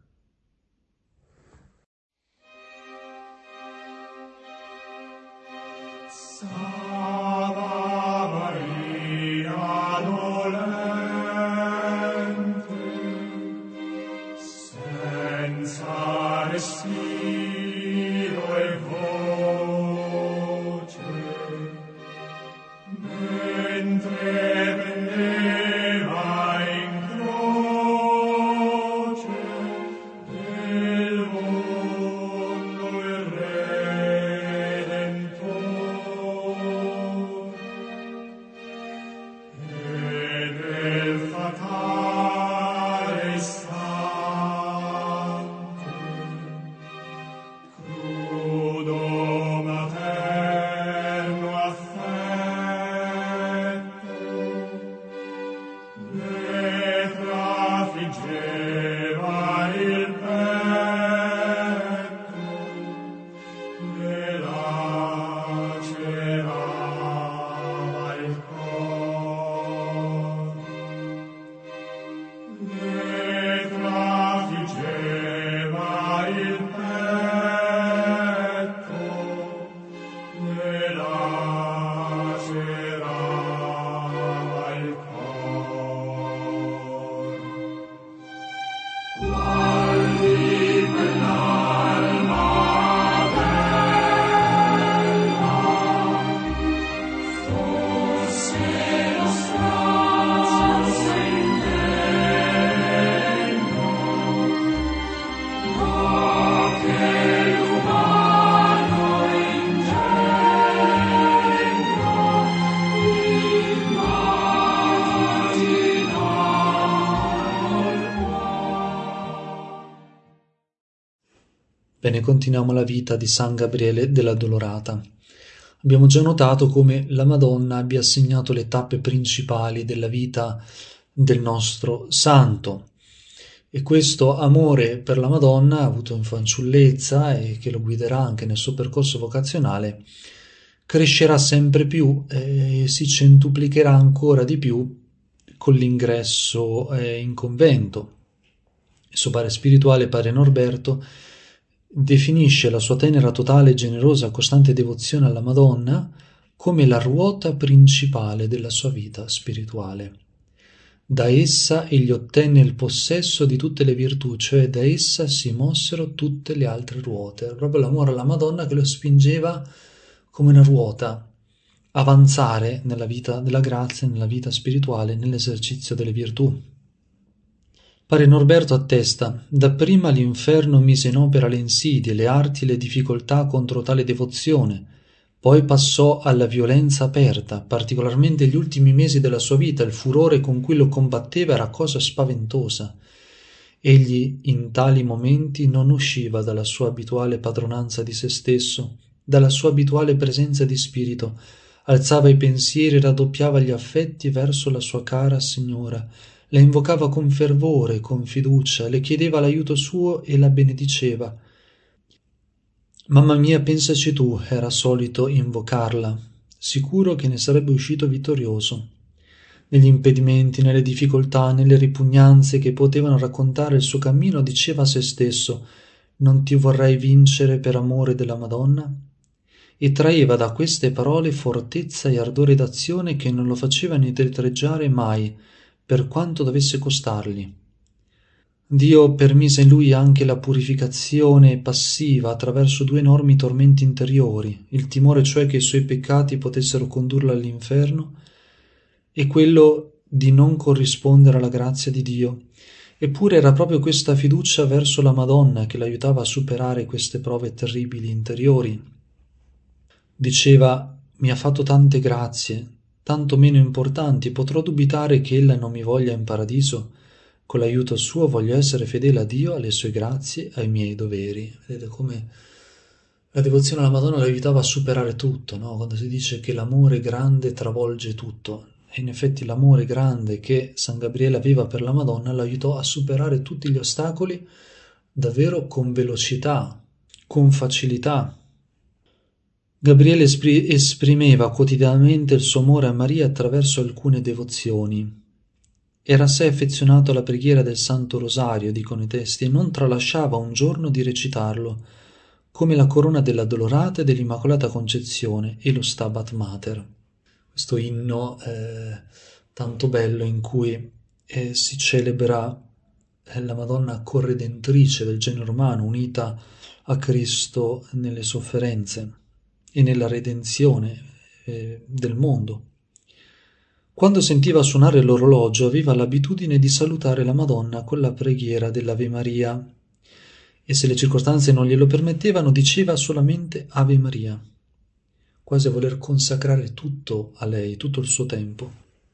Bene, continuiamo la vita di San Gabriele della Dolorata. Abbiamo già notato come la Madonna abbia segnato le tappe principali della vita del nostro santo, e questo amore per la Madonna, avuto in fanciullezza e che lo guiderà anche nel suo percorso vocazionale, crescerà sempre più e si centuplicherà ancora di più con l'ingresso eh, in convento. Il suo padre spirituale, padre Norberto, definisce la sua tenera, totale, generosa, costante devozione alla Madonna come la ruota principale della sua vita spirituale. Da essa egli ottenne il possesso di tutte le virtù, cioè da essa si mossero tutte le altre ruote. Era proprio l'amore alla Madonna che lo spingeva come una ruota avanzare nella vita della grazia, nella vita spirituale, nell'esercizio delle virtù. Padre Norberto attesta: dapprima l'inferno mise in opera le insidie, le arti e le difficoltà contro tale devozione, poi passò alla violenza aperta. Particolarmente gli ultimi mesi della sua vita il furore con cui lo combatteva era cosa spaventosa. Egli in tali momenti non usciva dalla sua abituale padronanza di se stesso, dalla sua abituale presenza di spirito, alzava i pensieri e raddoppiava gli affetti verso la sua cara Signora, la invocava con fervore, con fiducia, le chiedeva l'aiuto suo e la benediceva. Mamma mia, pensaci tu, era solito invocarla, sicuro che ne sarebbe uscito vittorioso. Negli impedimenti, nelle difficoltà, nelle ripugnanze che potevano raccontare il suo cammino, diceva a se stesso: non ti vorrei vincere per amore della Madonna? E traeva da queste parole fortezza e ardore d'azione che non lo facevano indietreggiare mai, per quanto dovesse costargli. Dio permise in lui anche la purificazione passiva attraverso due enormi tormenti interiori, il timore cioè che i suoi peccati potessero condurlo all'inferno e quello di non corrispondere alla grazia di Dio. Eppure era proprio questa fiducia verso la Madonna che l'aiutava a superare queste prove terribili interiori. Diceva: mi ha fatto tante grazie, tanto meno importanti, potrò dubitare che ella non mi voglia in paradiso? Con l'aiuto suo voglio essere fedele a Dio, alle sue grazie, ai miei doveri. Vedete come la devozione alla Madonna l'aiutava a superare tutto, no? Quando si dice che l'amore grande travolge tutto, e in effetti l'amore grande che San Gabriele aveva per la Madonna l'aiutò a superare tutti gli ostacoli davvero con velocità, con facilità. Gabriele esprimeva quotidianamente il suo amore a Maria attraverso alcune devozioni. Era assai affezionato alla preghiera del Santo Rosario, dicono i testi, e non tralasciava un giorno di recitarlo, come la corona della Dolorata e dell'Immacolata Concezione e lo Stabat Mater. Questo inno eh, tanto bello in cui eh, si celebra eh, la Madonna corredentrice del genere umano, unita a Cristo nelle sofferenze e nella redenzione eh, del mondo. Quando sentiva suonare l'orologio aveva l'abitudine di salutare la Madonna con la preghiera dell'Ave Maria, e se le circostanze non glielo permettevano diceva solamente Ave Maria, quasi a voler consacrare tutto a lei, tutto il suo tempo.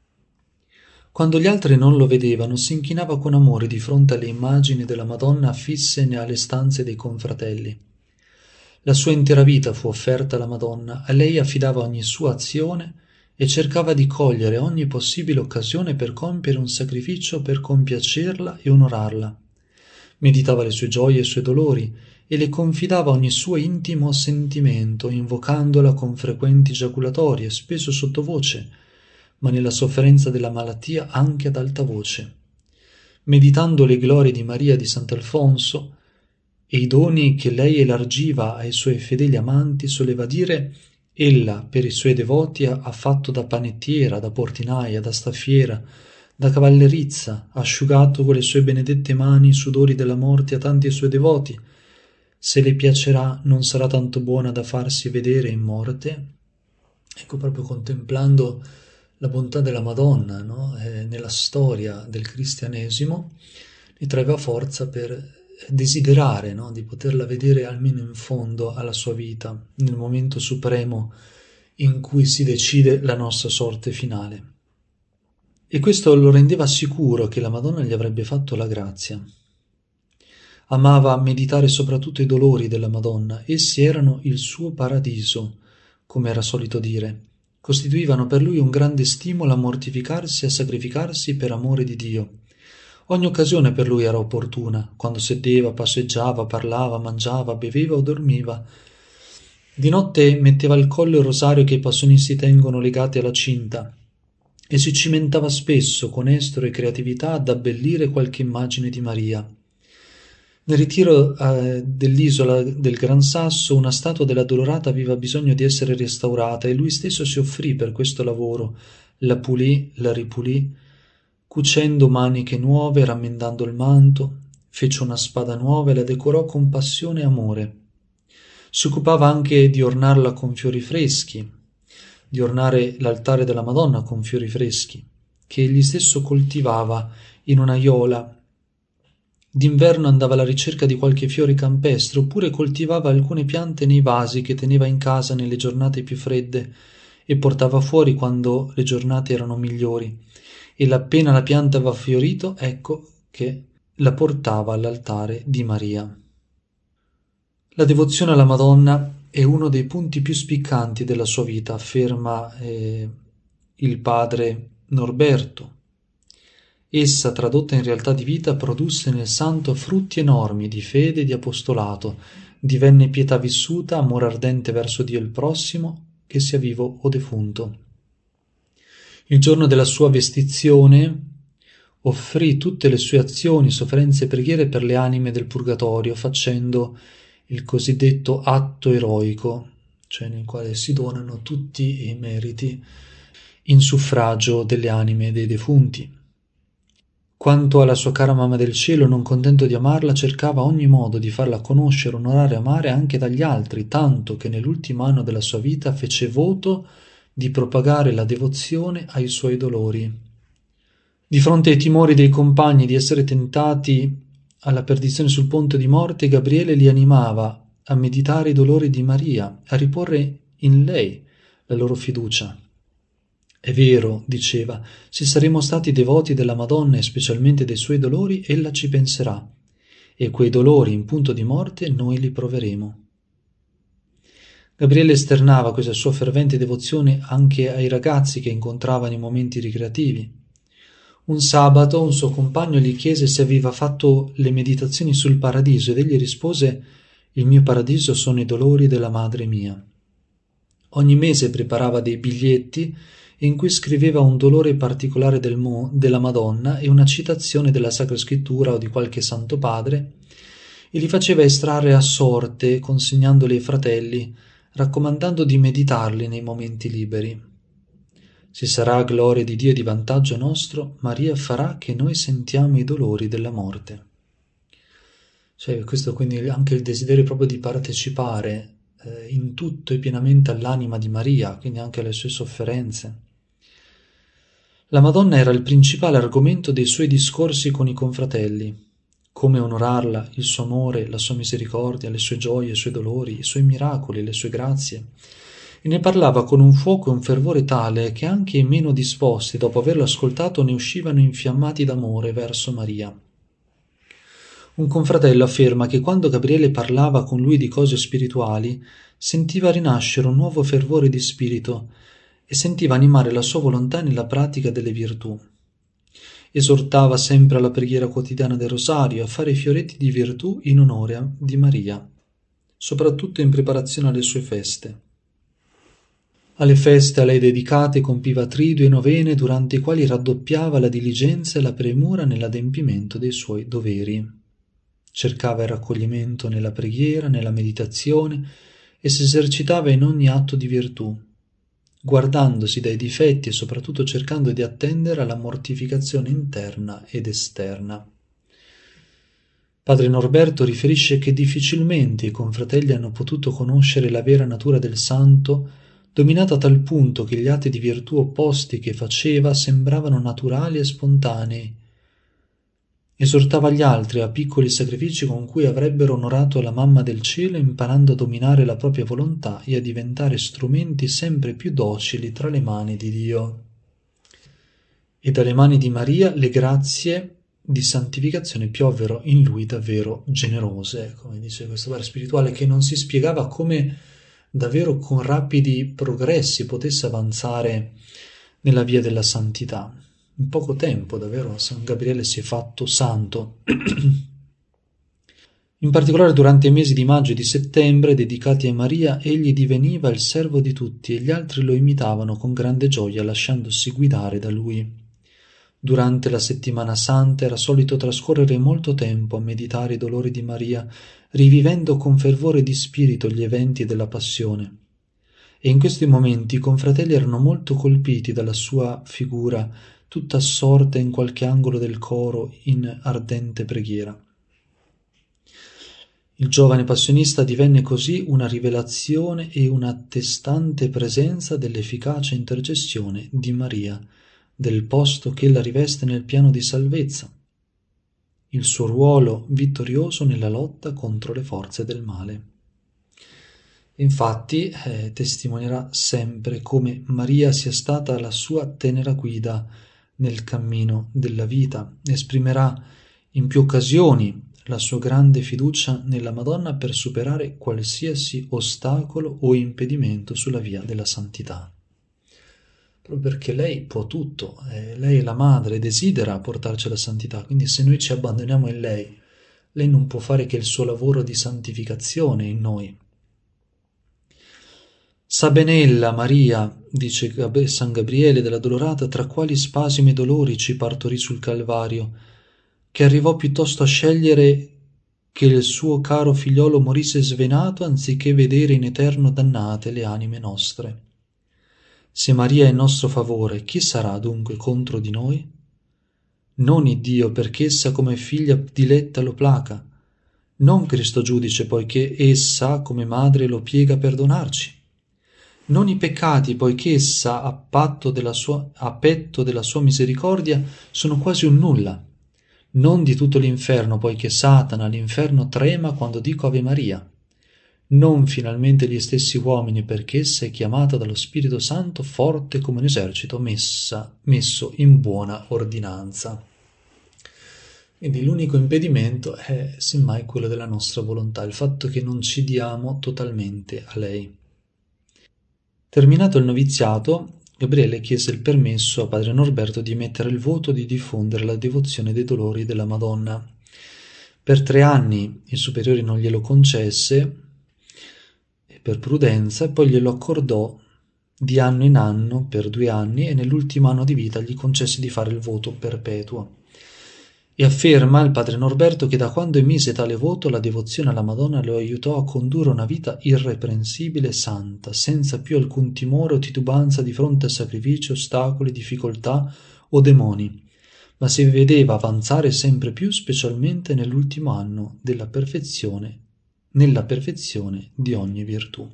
Quando gli altri non lo vedevano si inchinava con amore di fronte alle immagini della Madonna affisse alle stanze dei confratelli. La sua intera vita fu offerta alla Madonna, a lei affidava ogni sua azione e cercava di cogliere ogni possibile occasione per compiere un sacrificio per compiacerla e onorarla. Meditava le sue gioie e i suoi dolori e le confidava ogni suo intimo sentimento, invocandola con frequenti giaculatorie, spesso sottovoce, ma nella sofferenza della malattia anche ad alta voce. Meditando le glorie di Maria di Sant'Alfonso e i doni che lei elargiva ai suoi fedeli amanti, soleva dire: ella per i suoi devoti ha fatto da panettiera, da portinaia, da staffiera, da cavallerizza, ha asciugato con le sue benedette mani i sudori della morte a tanti suoi devoti. Se le piacerà non sarà tanto buona da farsi vedere in morte? Ecco, proprio contemplando la bontà della Madonna, no? eh, nella storia del cristianesimo, ne traeva forza per desiderare, no? di poterla vedere almeno in fondo alla sua vita, nel momento supremo in cui si decide la nostra sorte finale. E questo lo rendeva sicuro che la Madonna gli avrebbe fatto la grazia. Amava meditare soprattutto i dolori della Madonna. Essi erano il suo paradiso, come era solito dire. Costituivano per lui un grande stimolo a mortificarsi e a sacrificarsi per amore di Dio. Ogni occasione per lui era opportuna, quando sedeva, passeggiava, parlava, mangiava, beveva o dormiva. Di notte metteva al collo il rosario che i passionisti tengono legati alla cinta e si cimentava spesso con estro e creatività ad abbellire qualche immagine di Maria. Nel ritiro eh, dell'isola del Gran Sasso una statua dell'Addolorata aveva bisogno di essere restaurata e lui stesso si offrì per questo lavoro, la pulì, la ripulì, cucendo maniche nuove, rammendando il manto, fece una spada nuova e la decorò con passione e amore. Si occupava anche di ornarla con fiori freschi, di ornare l'altare della Madonna con fiori freschi, che egli stesso coltivava in un'aiola. D'inverno andava alla ricerca di qualche fiore campestre, oppure coltivava alcune piante nei vasi che teneva in casa nelle giornate più fredde e portava fuori quando le giornate erano migliori. E appena la pianta aveva fiorito, ecco che la portava all'altare di Maria. La devozione alla Madonna è uno dei punti più spiccanti della sua vita, afferma eh, il padre Norberto. Essa, tradotta in realtà di vita, produsse nel santo frutti enormi di fede e di apostolato, divenne pietà vissuta, amore ardente verso Dio e il prossimo, che sia vivo o defunto. Il giorno della sua vestizione offrì tutte le sue azioni, sofferenze e preghiere per le anime del purgatorio, facendo il cosiddetto atto eroico, cioè nel quale si donano tutti i meriti in suffragio delle anime dei defunti. Quanto alla sua cara mamma del cielo, non contento di amarla, cercava a ogni modo di farla conoscere, onorare e amare anche dagli altri, tanto che nell'ultimo anno della sua vita fece voto di propagare la devozione ai suoi dolori. Di fronte ai timori dei compagni di essere tentati alla perdizione sul ponte di morte, Gabriele li animava a meditare i dolori di Maria, a riporre in lei la loro fiducia. È vero, diceva, se saremo stati devoti della Madonna e specialmente dei suoi dolori, ella ci penserà, e quei dolori in punto di morte noi li proveremo. Gabriele esternava questa sua fervente devozione anche ai ragazzi che incontrava nei momenti ricreativi. Un sabato un suo compagno gli chiese se aveva fatto le meditazioni sul paradiso ed egli rispose: «Il mio paradiso sono i dolori della madre mia». Ogni mese preparava dei biglietti in cui scriveva un dolore particolare del mo- della Madonna e una citazione della Sacra Scrittura o di qualche Santo Padre e li faceva estrarre a sorte, consegnandoli ai fratelli, raccomandando di meditarli nei momenti liberi. Se sarà gloria di Dio e di vantaggio nostro, Maria farà che noi sentiamo i dolori della morte. Cioè, questo quindi anche il desiderio proprio di partecipare eh, in tutto e pienamente all'anima di Maria, quindi anche alle sue sofferenze. La Madonna era il principale argomento dei suoi discorsi con i confratelli. Come onorarla, il suo amore, la sua misericordia, le sue gioie, i suoi dolori, i suoi miracoli, le sue grazie. E ne parlava con un fuoco e un fervore tale che anche i meno disposti, dopo averlo ascoltato, ne uscivano infiammati d'amore verso Maria. Un confratello afferma che quando Gabriele parlava con lui di cose spirituali, sentiva rinascere un nuovo fervore di spirito e sentiva animare la sua volontà nella pratica delle virtù. Esortava sempre alla preghiera quotidiana del rosario e a fare i fioretti di virtù in onore di Maria, soprattutto in preparazione alle sue feste. Alle feste a lei dedicate compiva tridui e novene durante i quali raddoppiava la diligenza e la premura nell'adempimento dei suoi doveri. Cercava il raccoglimento nella preghiera, nella meditazione e si esercitava in ogni atto di virtù, guardandosi dai difetti e soprattutto cercando di attendere alla mortificazione interna ed esterna. Padre Norberto riferisce che difficilmente i confratelli hanno potuto conoscere la vera natura del santo, dominata a tal punto che gli atti di virtù opposti che faceva sembravano naturali e spontanei. Esortava gli altri a piccoli sacrifici con cui avrebbero onorato la Mamma del Cielo, imparando a dominare la propria volontà e a diventare strumenti sempre più docili tra le mani di Dio. E dalle mani di Maria le grazie di santificazione piovvero in lui davvero generose, come dice questo padre spirituale, che non si spiegava come davvero con rapidi progressi potesse avanzare nella via della santità. In poco tempo davvero San Gabriele si è fatto santo. In particolare durante i mesi di maggio e di settembre dedicati a Maria, egli diveniva il servo di tutti e gli altri lo imitavano con grande gioia lasciandosi guidare da lui. Durante la settimana santa era solito trascorrere molto tempo a meditare i dolori di Maria, rivivendo con fervore di spirito gli eventi della passione. E in questi momenti i confratelli erano molto colpiti dalla sua figura, tutta assorta in qualche angolo del coro in ardente preghiera. Il giovane passionista divenne così una rivelazione e un'attestante presenza dell'efficace intercessione di Maria, del posto che ella riveste nel piano di salvezza, il suo ruolo vittorioso nella lotta contro le forze del male. Infatti eh, testimonierà sempre come Maria sia stata la sua tenera guida nel cammino della vita, esprimerà in più occasioni la sua grande fiducia nella Madonna per superare qualsiasi ostacolo o impedimento sulla via della santità. Proprio perché lei può tutto, eh, lei è la madre, desidera portarci alla santità, quindi se noi ci abbandoniamo in lei, lei non può fare che il suo lavoro di santificazione in noi. Sa bene ella, Maria, dice San Gabriele della Dolorata, tra quali spasimi e dolori ci partorì sul Calvario, che arrivò piuttosto a scegliere che il suo caro figliolo morisse svenato anziché vedere in eterno dannate le anime nostre. Se Maria è in nostro favore, chi sarà dunque contro di noi? Non Iddio, perché essa come figlia diletta lo placa, non Cristo giudice, poiché essa come madre lo piega a perdonarci, non i peccati, poiché essa a, patto della sua, a petto della sua misericordia sono quasi un nulla, non di tutto l'inferno, poiché Satana l'inferno trema quando dico Ave Maria, non finalmente gli stessi uomini, perché essa è chiamata dallo Spirito Santo forte come un esercito messa, messo in buona ordinanza. Quindi l'unico impedimento è semmai quello della nostra volontà, il fatto che non ci diamo totalmente a lei. Terminato il noviziato, Gabriele chiese il permesso a padre Norberto di emettere il voto di diffondere la devozione dei dolori della Madonna. Per tre anni il superiore non glielo concesse, per prudenza, e poi glielo accordò di anno in anno per due anni e nell'ultimo anno di vita gli concesse di fare il voto perpetuo. E afferma il padre Norberto che da quando emise tale voto la devozione alla Madonna lo aiutò a condurre una vita irreprensibile e santa, senza più alcun timore o titubanza di fronte a sacrifici, ostacoli, difficoltà o demoni, ma si vedeva avanzare sempre più, specialmente nell'ultimo anno della perfezione, nella perfezione di ogni virtù.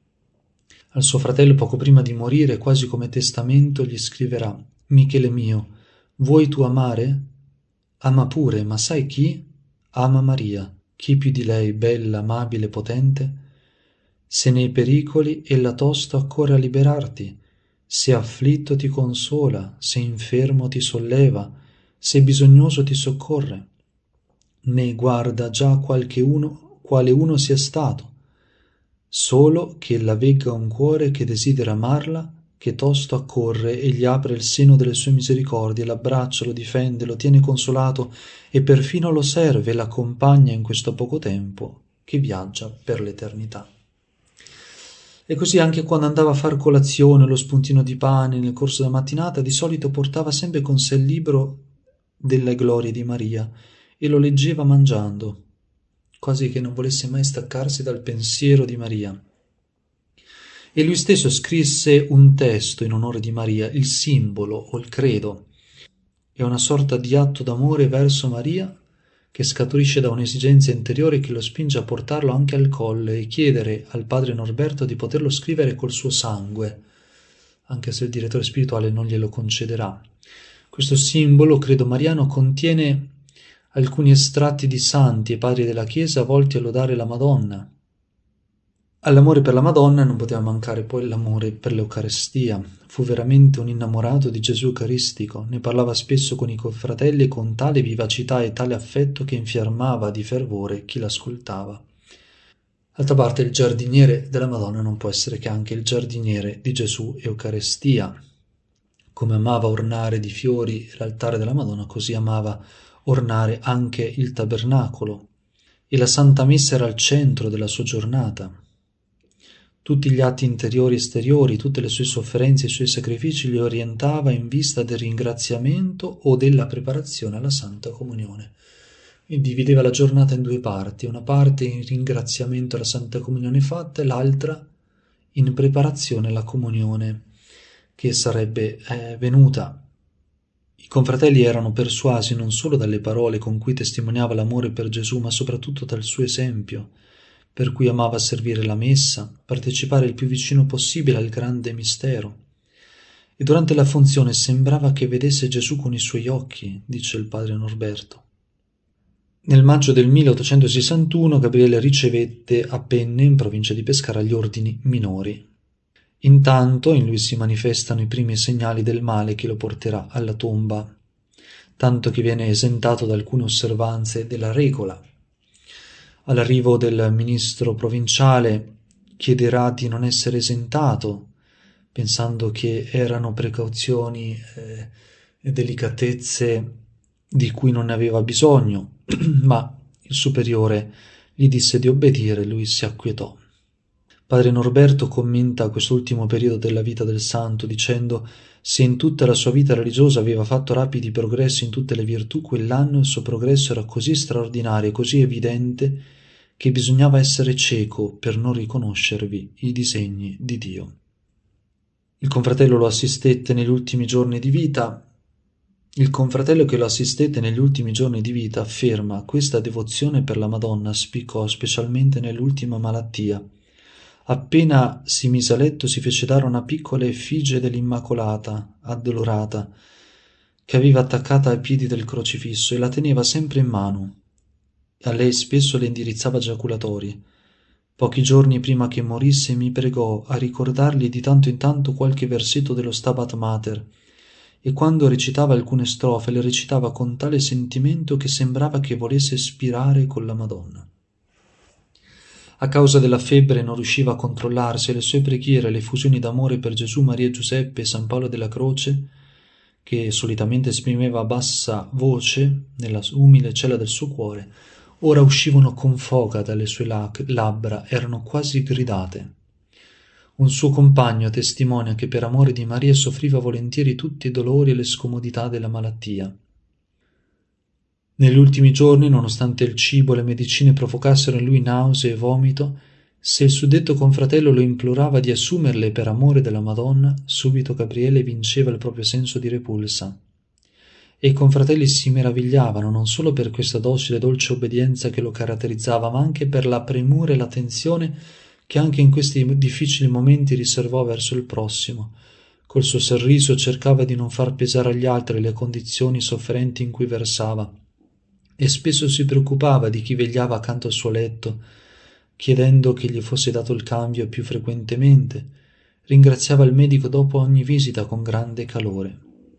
Al suo fratello, poco prima di morire, quasi come testamento, gli scriverà: Michele mio, vuoi tu amare? Ama pure, ma sai chi? Ama Maria, chi più di lei, bella, amabile, potente? Se nei pericoli ella tosto accorre a liberarti, se afflitto ti consola, se infermo ti solleva, se bisognoso ti soccorre. Ne guarda già qualche uno, quale uno sia stato, solo che ella vegga un cuore che desidera amarla, che tosto accorre e gli apre il seno delle sue misericordie, l'abbraccia, lo difende, lo tiene consolato e perfino lo serve, l'accompagna in questo poco tempo che viaggia per l'eternità. E così anche quando andava a far colazione, lo spuntino di pane nel corso della mattinata, di solito portava sempre con sé il libro delle glorie di Maria e lo leggeva mangiando, quasi che non volesse mai staccarsi dal pensiero di Maria. E lui stesso scrisse un testo in onore di Maria, il simbolo o il credo. È una sorta di atto d'amore verso Maria che scaturisce da un'esigenza interiore che lo spinge a portarlo anche al colle e chiedere al padre Norberto di poterlo scrivere col suo sangue, anche se il direttore spirituale non glielo concederà. Questo simbolo, credo mariano, contiene alcuni estratti di santi e padri della Chiesa volti a lodare la Madonna, All'amore per la Madonna non poteva mancare poi l'amore per l'Eucarestia. Fu veramente un innamorato di Gesù Eucaristico, ne parlava spesso con i confratelli con tale vivacità e tale affetto che infiammava di fervore chi l'ascoltava. D'altra parte il giardiniere della Madonna non può essere che anche il giardiniere di Gesù Eucaristia. Come amava ornare di fiori l'altare della Madonna, così amava ornare anche il tabernacolo. E la Santa Messa era al centro della sua giornata. Tutti gli atti interiori e esteriori, tutte le sue sofferenze e i suoi sacrifici li orientava in vista del ringraziamento o della preparazione alla Santa Comunione. E divideva la giornata in due parti, una parte in ringraziamento alla Santa Comunione fatta e l'altra in preparazione alla Comunione che sarebbe eh, venuta. I confratelli erano persuasi non solo dalle parole con cui testimoniava l'amore per Gesù, ma soprattutto dal suo esempio, per cui amava servire la messa, partecipare il più vicino possibile al grande mistero. E durante la funzione sembrava che vedesse Gesù con i suoi occhi, dice il padre Norberto. Nel maggio del milleottocentosessantuno Gabriele ricevette a Penne, in provincia di Pescara, gli ordini minori. Intanto in lui si manifestano i primi segnali del male che lo porterà alla tomba, tanto che viene esentato da alcune osservanze della regola. All'arrivo del ministro provinciale chiederà di non essere esentato, pensando che erano precauzioni e eh, delicatezze di cui non ne aveva bisogno, ma il superiore gli disse di obbedire e lui si acquietò. Padre Norberto commenta quest'ultimo periodo della vita del santo dicendo: se in tutta la sua vita religiosa aveva fatto rapidi progressi in tutte le virtù, quell'anno il suo progresso era così straordinario e così evidente che bisognava essere cieco per non riconoscervi i disegni di Dio. Il confratello lo assistette negli ultimi giorni di vita. Il confratello che lo assistette negli ultimi giorni di vita afferma: questa devozione per la Madonna spiccò specialmente nell'ultima malattia. Appena si mise a letto si fece dare una piccola effigie dell'Immacolata, addolorata, che aveva attaccata ai piedi del crocifisso e la teneva sempre in mano. A lei spesso le indirizzava giaculatori. Pochi giorni prima che morisse mi pregò a ricordargli di tanto in tanto qualche versetto dello Stabat Mater, e quando recitava alcune strofe le recitava con tale sentimento che sembrava che volesse spirare con la Madonna. A causa della febbre non riusciva a controllarsi e le sue preghiere, le effusioni d'amore per Gesù, Maria Giuseppe e San Paolo della Croce, che solitamente esprimeva a bassa voce nella umile cella del suo cuore, ora uscivano con foga dalle sue labbra, erano quasi gridate. Un suo compagno testimonia che per amore di Maria soffriva volentieri tutti i dolori e le scomodità della malattia. Negli ultimi giorni, nonostante il cibo e le medicine provocassero in lui nausea e vomito, se il suddetto confratello lo implorava di assumerle per amore della Madonna, subito Gabriele vinceva il proprio senso di repulsa. E i confratelli si meravigliavano non solo per questa docile e dolce obbedienza che lo caratterizzava, ma anche per la premura e l'attenzione che anche in questi difficili momenti riservò verso il prossimo. Col suo sorriso cercava di non far pesare agli altri le condizioni sofferenti in cui versava, e spesso si preoccupava di chi vegliava accanto al suo letto, chiedendo che gli fosse dato il cambio più frequentemente. Ringraziava il medico dopo ogni visita con grande calore.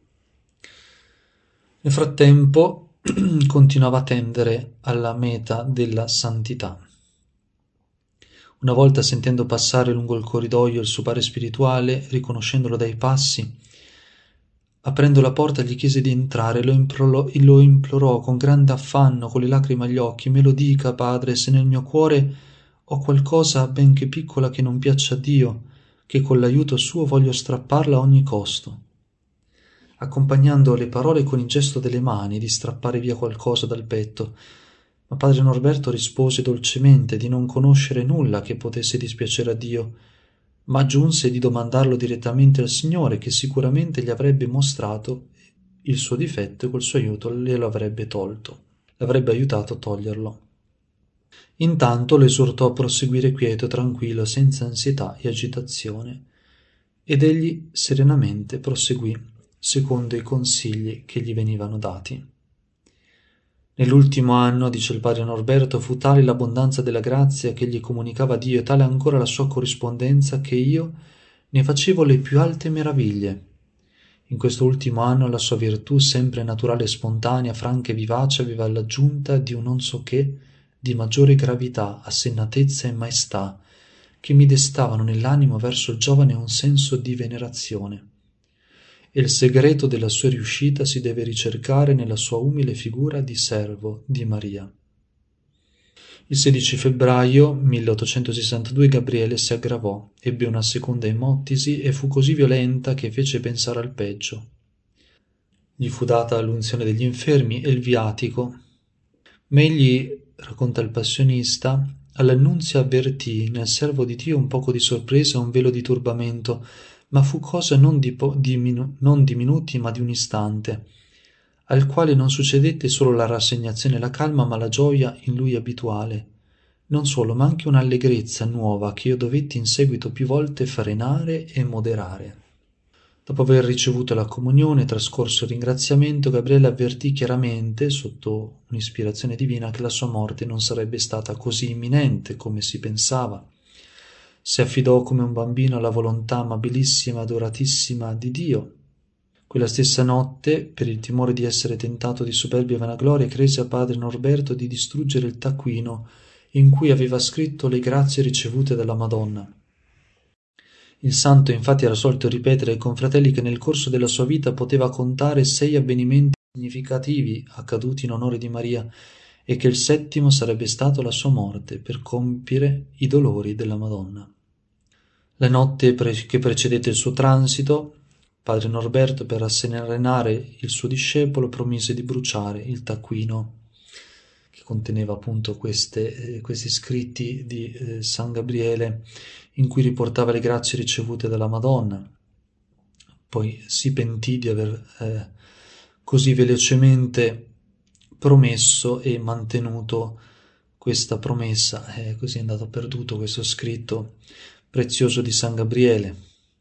Nel frattempo continuava a tendere alla meta della santità. Una volta, sentendo passare lungo il corridoio il suo padre spirituale, riconoscendolo dai passi, aprendo la porta gli chiese di entrare e lo implorò, lo implorò con grande affanno, con le lacrime agli occhi: me lo dica, padre, se nel mio cuore ho qualcosa, benché piccola, che non piaccia a Dio, che con l'aiuto suo voglio strapparla a ogni costo. Accompagnando le parole con il gesto delle mani di strappare via qualcosa dal petto, ma padre Norberto rispose dolcemente di non conoscere nulla che potesse dispiacere a Dio, ma aggiunse di domandarlo direttamente al Signore, che sicuramente gli avrebbe mostrato il suo difetto e col suo aiuto glielo avrebbe tolto, l'avrebbe aiutato a toglierlo. Intanto lo esortò a proseguire quieto, tranquillo, senza ansietà e agitazione, ed egli serenamente proseguì secondo i consigli che gli venivano dati. Nell'ultimo anno, dice il padre Norberto, fu tale l'abbondanza della grazia che gli comunicava Dio e tale ancora la sua corrispondenza che io ne facevo le più alte meraviglie. In questo ultimo anno la sua virtù, sempre naturale e spontanea, franca e vivace, aveva l'aggiunta di un non so che di maggiore gravità, assennatezza e maestà, che mi destavano nell'animo verso il giovane un senso di venerazione. E il segreto della sua riuscita si deve ricercare nella sua umile figura di servo di Maria. Il sedici febbraio milleottocentosessantadue Gabriele si aggravò, ebbe una seconda emotisi e fu così violenta che fece pensare al peggio. Gli fu data l'unzione degli infermi e il viatico, ma egli, racconta il passionista, all'annunzio avvertì nel servo di Dio un poco di sorpresa e un velo di turbamento, ma fu cosa non di, po- di, minu- non di minuti ma di un istante, al quale non succedette solo la rassegnazione e la calma, ma la gioia in lui abituale. Non solo, ma anche un'allegrezza nuova che io dovetti in seguito più volte frenare e moderare. Dopo aver ricevuto la comunione e trascorso il ringraziamento, Gabriele avvertì chiaramente, sotto un'ispirazione divina, che la sua morte non sarebbe stata così imminente come si pensava. Si affidò come un bambino alla volontà amabilissima e adoratissima di Dio. Quella stessa notte, per il timore di essere tentato di superbia e vanagloria, chiese a padre Norberto di distruggere il taccuino in cui aveva scritto le grazie ricevute dalla Madonna. Il santo infatti era solito ripetere ai confratelli che nel corso della sua vita poteva contare sei avvenimenti significativi accaduti in onore di Maria e che il settimo sarebbe stato la sua morte per compiere i dolori della Madonna. La notte pre- che precedette il suo transito, padre Norberto, per rasserenare il suo discepolo, promise di bruciare il taccuino che conteneva appunto queste, eh, questi scritti di eh, San Gabriele in cui riportava le grazie ricevute dalla Madonna. Poi si pentì di aver eh, così velocemente promesso e mantenuto questa promessa, e così è andato perduto questo scritto prezioso di San Gabriele.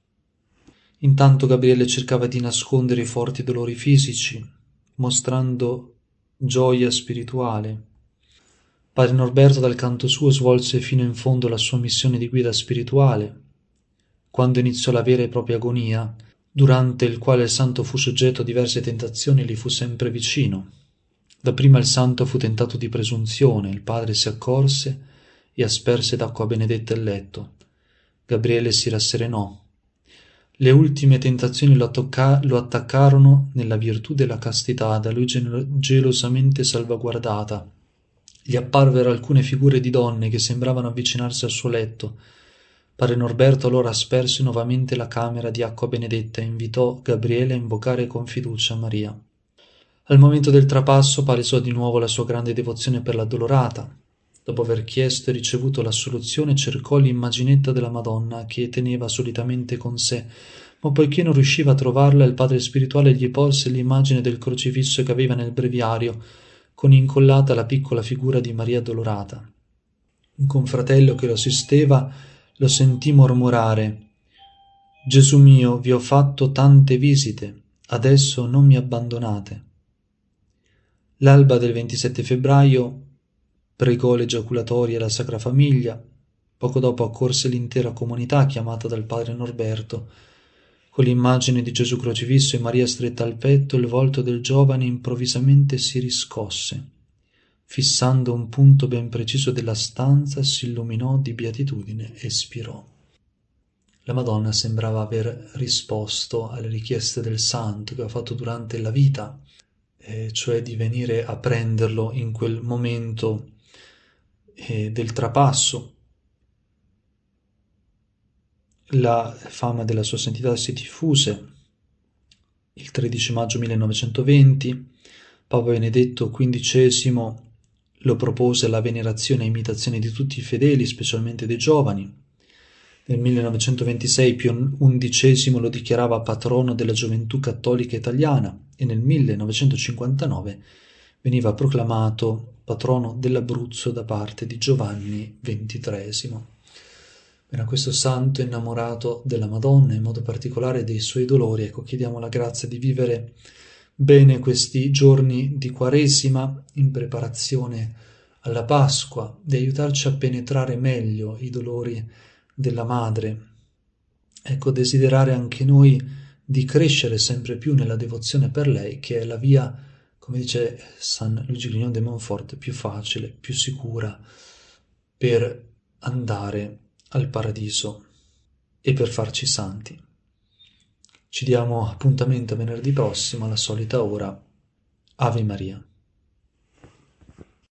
Intanto Gabriele cercava di nascondere i forti dolori fisici, mostrando gioia spirituale. Padre Norberto dal canto suo svolse fino in fondo la sua missione di guida spirituale. Quando iniziò la vera e propria agonia, durante il quale il santo fu soggetto a diverse tentazioni, gli fu sempre vicino. Dapprima il santo fu tentato di presunzione, il padre si accorse e asperse d'acqua benedetta il letto. Gabriele si rasserenò. Le ultime tentazioni lo, attocca- lo attaccarono nella virtù della castità, da lui gel- gelosamente salvaguardata. Gli apparvero alcune figure di donne che sembravano avvicinarsi al suo letto. Padre Norberto allora asperse nuovamente la camera di acqua benedetta e invitò Gabriele a invocare con fiducia Maria. Al momento del trapasso palesò di nuovo la sua grande devozione per l'addolorata. Dopo aver chiesto e ricevuto l'assoluzione, cercò l'immaginetta della Madonna che teneva solitamente con sé, ma poiché non riusciva a trovarla, il padre spirituale gli porse l'immagine del crocifisso che aveva nel breviario, con incollata la piccola figura di Maria addolorata. Un confratello che lo assisteva lo sentì mormorare: «Gesù mio, vi ho fatto tante visite, adesso non mi abbandonate». L'alba del ventisette febbraio pregò le giaculatorie e la Sacra Famiglia. Poco dopo accorse l'intera comunità chiamata dal padre Norberto. Con l'immagine di Gesù crocifisso e Maria stretta al petto, il volto del giovane improvvisamente si riscosse. Fissando un punto ben preciso della stanza, si illuminò di beatitudine e spirò. La Madonna sembrava aver risposto alle richieste del santo che aveva fatto durante la vita, eh, cioè di venire a prenderlo in quel momento eh, del trapasso. La fama della sua santità si diffuse. Il tredici maggio millenovecentoventi Papa Benedetto quindicesimo lo propose alla venerazione e imitazione di tutti i fedeli, specialmente dei giovani. Nel millenovecentoventisei Pio undicesimo lo dichiarava patrono della gioventù cattolica italiana e nel millenovecentocinquantanove veniva proclamato patrono dell'Abruzzo da parte di Giovanni ventitreesimo. Era questo santo innamorato della Madonna, in modo particolare dei suoi dolori. Ecco, chiediamo la grazia di vivere bene questi giorni di Quaresima in preparazione alla Pasqua, di aiutarci a penetrare meglio i dolori della Madre. Ecco, desiderare anche noi di crescere sempre più nella devozione per lei, che è la via, come dice San Luigi Grignon de Montfort, più facile, più sicura per andare al paradiso e per farci santi. Ci diamo appuntamento venerdì prossimo alla solita ora. Ave Maria.